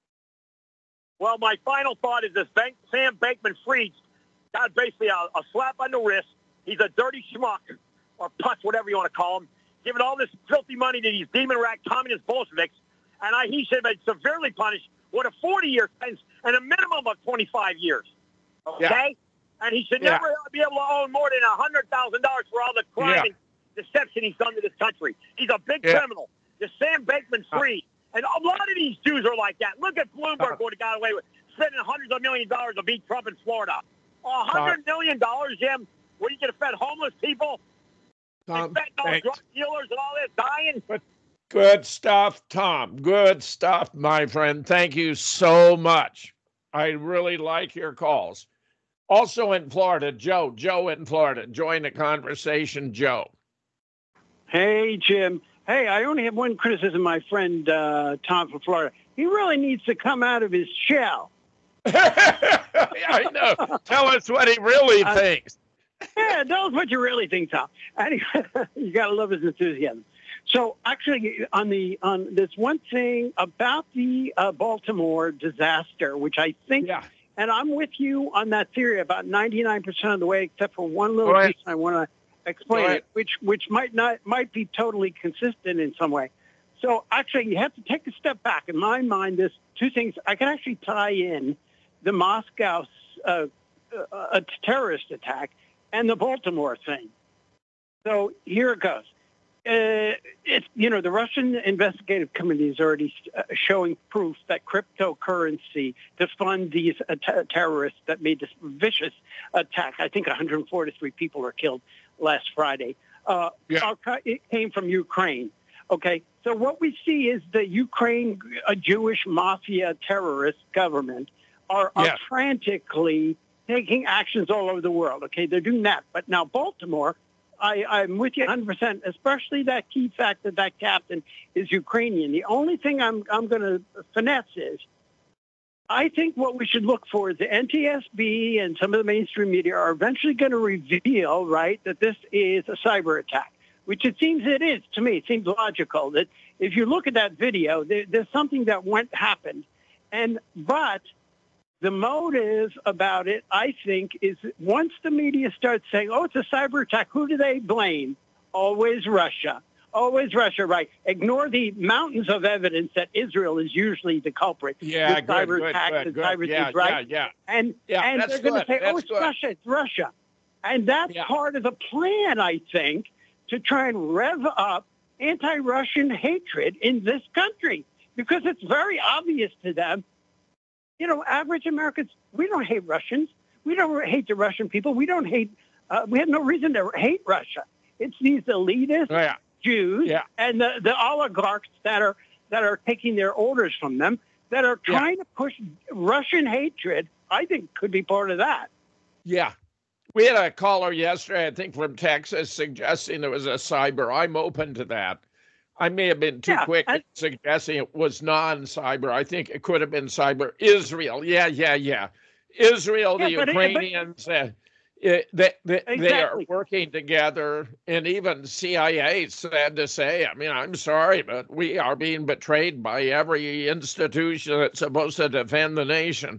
Well, my final thought is this Sam Bankman-Fried got basically a slap on the wrist. He's a dirty schmuck, or putz, whatever you want to call him, giving all this filthy money to these demon rat communist Bolsheviks, and he should have been severely punished with a 40-year sentence and a minimum of 25 years. Okay? Yeah. And he should never be able to own more than $100,000 for all the crime and deception he's done to this country. He's a big criminal. The Sam Bankman-Fried. And a lot of these Jews are like that. Look at Bloomberg, what he got away with, spending hundreds of millions of dollars to beat Trump in Florida. $100 million, Jim. What are you going to fed homeless people? Tom, fentanyl drug dealers and all this dying? Good stuff, Tom. Good stuff, my friend. Thank you so much. I really like your calls. Also in Florida, Joe. Joe in Florida. Join the conversation, Joe. Hey, Jim. Hey, I only have one criticism, my friend Tom from Florida. He really needs to come out of his shell. I know. Tell us what he really thinks. Yeah, tell us what you really think, Tom. Anyway, you got to love his enthusiasm. So actually, on this one thing about the Baltimore disaster, which I think, and I'm with you on that theory about 99% of the way, except for one little piece I want to explain it, which might be totally consistent in some way. So actually, you have to take a step back. In my mind, there's two things I can actually tie in: the Moscow terrorist attack and the Baltimore thing. So here it goes. The Russian investigative committee is already showing proof that cryptocurrency to fund these terrorists that made this vicious attack. I think 143 people were killed last Friday. It came from Ukraine. Okay, so what we see is the Ukraine Jewish mafia terrorist government are frantically taking actions all over the world. Okay, they're doing that. But now Baltimore, I'm with you 100%, especially that key fact that captain is Ukrainian. The only thing I'm going to finesse is I think what we should look for is the NTSB and some of the mainstream media are eventually going to reveal, right, that this is a cyber attack, which it seems it is to me. It seems logical that if you look at that video, there's something that happened. But the motive about it, I think, is once the media starts saying, oh, it's a cyber attack, who do they blame? Always Russia. Always Russia, right. Ignore the mountains of evidence that Israel is usually the culprit. Yeah, with cyber attacks and cyber things, right? And they're going to say, oh, it's Russia, it's Russia. And that's part of the plan, I think, to try and rev up anti-Russian hatred in this country, because it's very obvious to them. Average Americans, we don't hate Russians. We don't hate the Russian people. We don't hate, we have no reason to hate Russia. It's these elitist Jews and the oligarchs that are taking their orders from them that are trying to push Russian hatred. I think could be part of that. Yeah. We had a caller yesterday, I think from Texas, suggesting there was a cyber. I'm open to that. I may have been too quick in suggesting it was non-cyber. I think it could have been cyber. Israel, Israel, the Ukrainians, they are working together. And even CIA, sad to say, I mean, I'm sorry, but we are being betrayed by every institution that's supposed to defend the nation.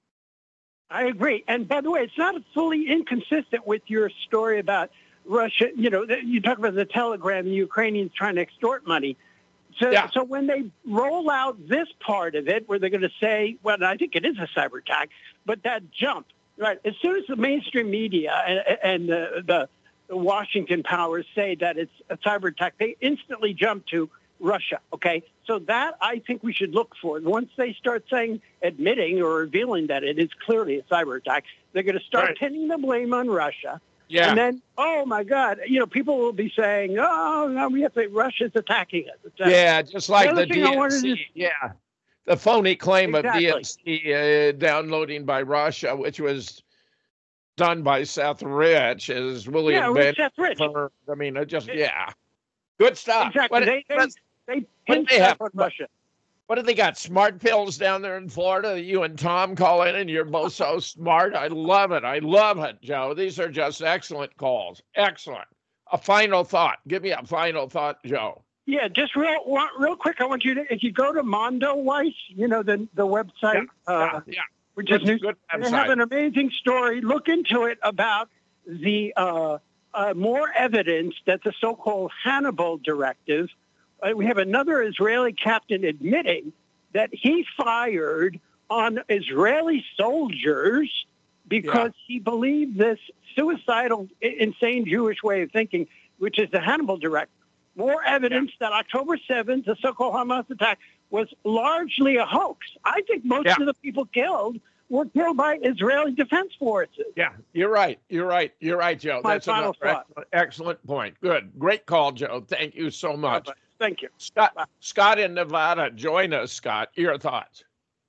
I agree. And by the way, it's not fully inconsistent with your story about Russia. You talk about the telegram, the Ukrainians trying to extort money. So when they roll out this part of it, where they're going to say, well, I think it is a cyber attack, but that jump, right? As soon as the mainstream media and the Washington powers say that it's a cyber attack, they instantly jump to Russia. Okay. So that I think we should look for. Once they start admitting or revealing that it is clearly a cyber attack, they're going to start pinning the blame on Russia. Yeah. And then, oh, my God, people will be saying, oh, no, we have to, Russia's attacking us. Just like the DNC. The phony claim of DNC downloading by Russia, which was done by Seth Rich, is William Ben. Seth Rich. I mean, good stuff. Exactly. They pinned stuff on Russia. What do they got? Smart pills down there in Florida? You and Tom call in and you're both so smart. I love it. I love it, Joe. These are just excellent calls. Excellent. A final thought. Give me a final thought, Joe. Yeah, just real quick. I want you to, if you go to Mondoweiss, the website, which is news, good website. They have an amazing story. Look into it about the more evidence that the so-called Hannibal Directive. We have another Israeli captain admitting that he fired on Israeli soldiers because he believed this suicidal, insane Jewish way of thinking, which is the Hannibal Directive. More evidence that October 7th, the so-called Hamas attack, was largely a hoax. I think most of the people killed were killed by Israeli Defense Forces. Yeah, you're right. You're right, Joe. My That's final thought. excellent point. Good. Great call, Joe. Thank you so much. Thank you. Scott in Nevada, join us, Scott. Your thoughts.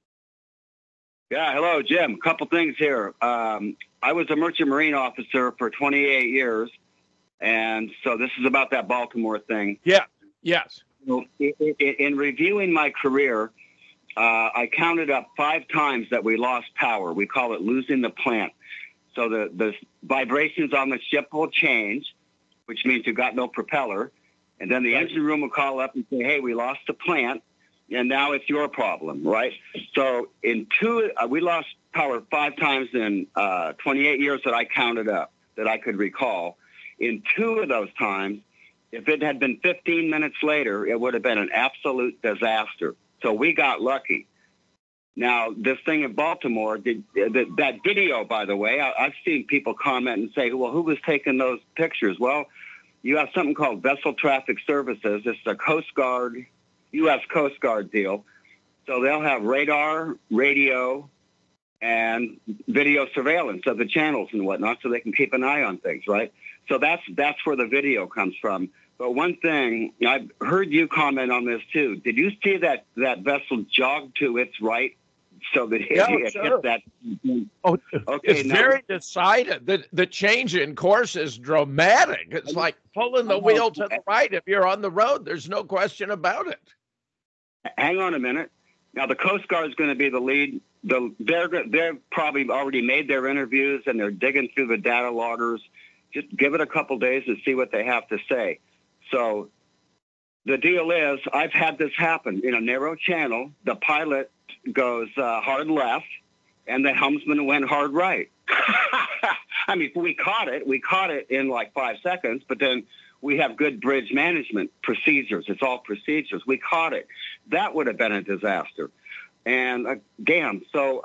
Yeah, hello, Jim. A couple things here. I was a merchant marine officer for 28 years, and so this is about that Baltimore thing. Yeah, yes. In reviewing my career, I counted up 5 times that we lost power. We call it losing the plant. So the vibrations on the ship will change, which means you got no propeller, and then the engine room will call up and say, hey, we lost the plant. And now it's your problem, right? So we lost power 5 times in 28 years that I counted up, that I could recall. In 2 of those times, if it had been 15 minutes later, it would have been an absolute disaster. So we got lucky. Now, this thing in Baltimore, that video, by the way, I've seen people comment and say, well, who was taking those pictures? Well, you have something called Vessel Traffic Services. It's a Coast Guard, U.S. Coast Guard deal. So they'll have radar, radio, and video surveillance of the channels and whatnot so they can keep an eye on things, right? So that's where the video comes from. But one thing, I've heard you comment on this too. Did you see that vessel jog to its right so that it hit that? Oh, okay, it's very decided. The change in course is dramatic. It's like pulling the wheel to the right. If you're on the road, there's no question about it. Hang on a minute. Now, the Coast Guard is going to be the lead. They've probably already made their interviews, and they're digging through the data loggers. Just give it a couple days and see what they have to say. So the deal is, I've had this happen in a narrow channel. The pilot goes hard left, and the helmsman went hard right. I mean, we caught it in like 5 seconds, but then we have good bridge management procedures. It's all procedures. We caught it. That would have been a disaster. And so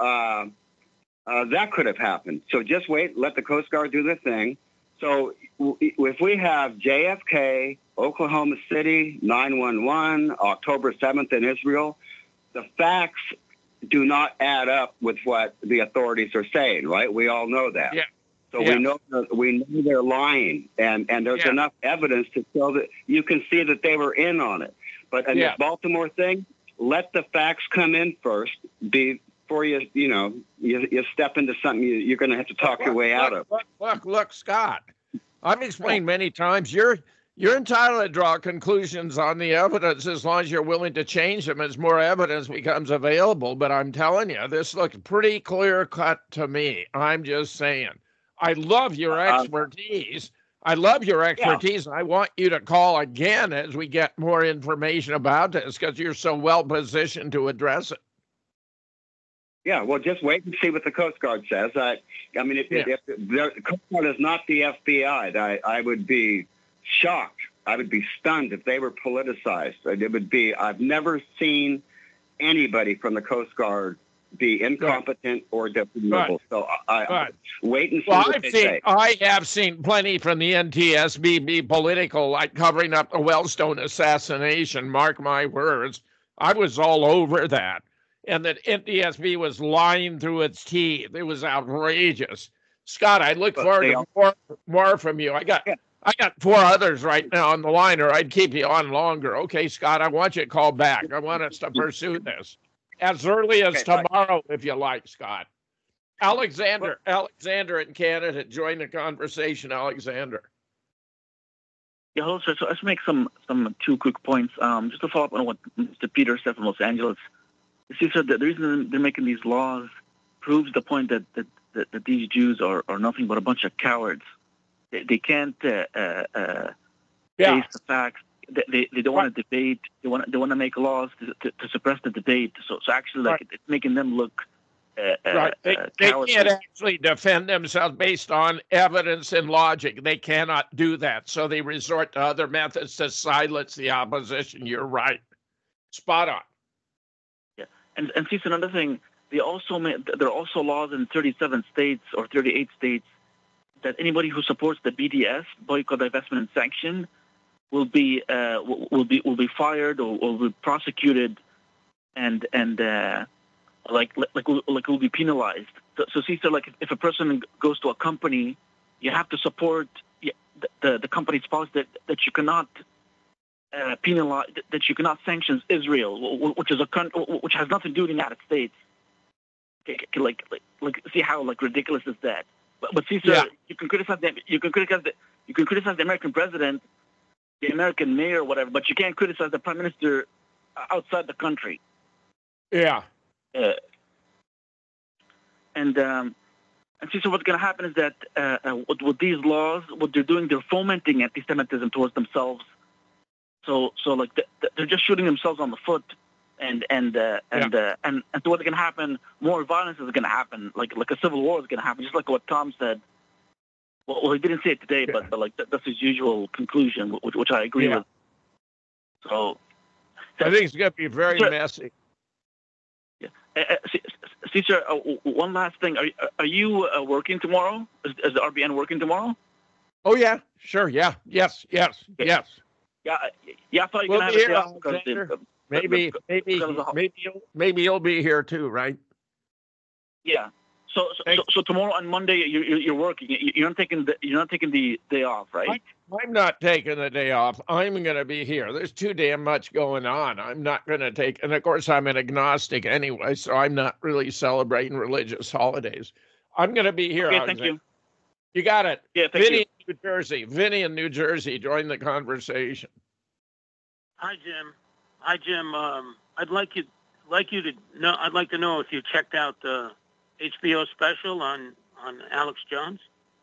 that could have happened. So just wait, let the Coast Guard do their thing. So if we have JFK, Oklahoma City, 911, October 7th in Israel, the facts do not add up with what the authorities are saying, right? We all know that. Yeah. So we know they're lying, and there's enough evidence to show that you can see that they were in on it. But in this Baltimore thing, let the facts come in first before you step into something you're going to have to talk your way out of. Look, Scott, I've explained many times, you're entitled to draw conclusions on the evidence as long as you're willing to change them as more evidence becomes available. But I'm telling you, this looks pretty clear cut to me. I'm just saying. I love your expertise. And I want you to call again as we get more information about this because you're so well positioned to address it. Yeah, well, just wait and see what the Coast Guard says. If the Coast Guard is not the FBI, I would be shocked. I would be stunned if they were politicized. I've never seen anybody from the Coast Guard be incompetent or defensible. So I wait and see what they say. I have seen plenty from the NTSB be political, like covering up the Wellstone assassination. Mark my words. I was all over that. And that NTSB was lying through its teeth. It was outrageous. Scott, I look forward to more from you. I got 4 others right now on the line, or I'd keep you on longer. Okay, Scott, I want you to call back. I want us to pursue this as early as tomorrow, if you like, Scott. Alexander in Canada, join the conversation. Alexander. Yeah, hello, sir. So let's make some 2 quick points. Just to follow up on what Mr. Peter said from Los Angeles. You see, sir, the reason they're making these laws proves the point that these Jews are nothing but a bunch of cowards. They can't face the facts. They don't want to debate. They want to make laws to suppress the debate. So actually, it's making them look. Right. They can't actually defend themselves based on evidence and logic. They cannot do that. So they resort to other methods to silence the opposition. You're right. Spot on. Yeah, and see, another thing. There are also laws in 37 states or 38 states that anybody who supports the BDS, boycott, divestment, and sanction, will be fired or will be prosecuted and will be penalized. So Cesar, like if a person goes to a company, you have to support the company's policy that you cannot penalize, that you cannot sanction Israel, which is which has nothing to do with the United States. Like see how like ridiculous is that? But Cesar, you can criticize the American president, the American mayor, whatever, but you can't criticize the prime minister outside the country. Yeah. And so what's going to happen is that with these laws, what they're doing, they're fomenting anti-Semitism towards themselves. So like they're just shooting themselves on the foot, and so what's going to happen? More violence is going to happen. Like a civil war is going to happen, just like what Tom said. Well, he didn't say it today, but like that's his usual conclusion, which I agree with. So I think it's going to be very messy. Cesar, one last thing. Are you working tomorrow? Is the RBN working tomorrow? Oh, yeah. Sure. Yeah. Yes. Yeah, I thought you were going to have a day off. Maybe you'll be here too, right? Yeah. So tomorrow and Monday you're working. You're not taking the day off, right? I'm not taking the day off. I'm going to be here. There's too damn much going on. I'm not going to take, and of course I'm an agnostic anyway, so I'm not really celebrating religious holidays. I'm going to be here. Okay, thank you. You got it. Yeah, thank you. Vinny in New Jersey, join the conversation. Hi, Jim. I'd like you to know. I'd like to know if you checked out the HBO special on Alex Jones.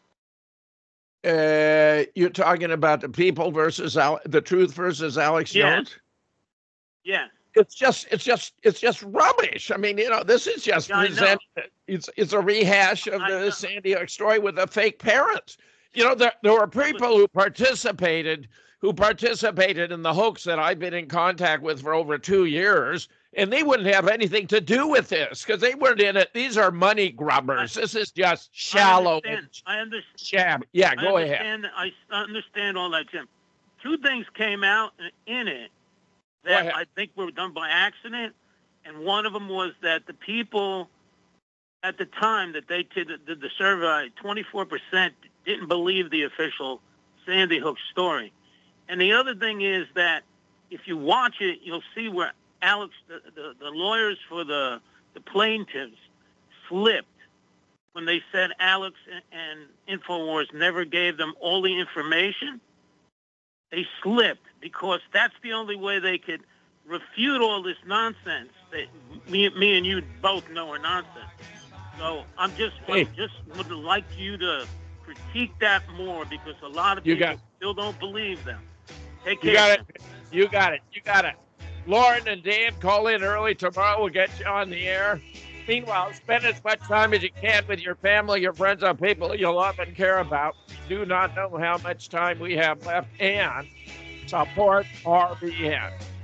You're talking about the people versus the truth versus Alex Jones? Yeah. It's just rubbish. I mean, this is just presented. It's a rehash of the Sandy Hook story with the fake parents. There were people who participated in the hoax that I've been in contact with for over 2 years, and they wouldn't have anything to do with this because they weren't in it. These are money grubbers. This is just shallow. I understand. Shab. Yeah, go ahead. I understand all that, Jim. Two things came out in it that I think were done by accident, and one of them was that the people at the time that they did the survey, 24% didn't believe the official Sandy Hook story. And the other thing is that if you watch it, you'll see where Alex, the lawyers for the plaintiffs, slipped when they said Alex and InfoWars never gave them all the information. They slipped because that's the only way they could refute all this nonsense that me and you both know are nonsense. So I just would like you to critique that more because a lot of people still don't believe them. Take care. You got it. Lauren and Dan, call in early tomorrow. We'll get you on the air. Meanwhile, spend as much time as you can with your family, your friends, or people you love and care about. You do not know how much time we have left, and support RBN.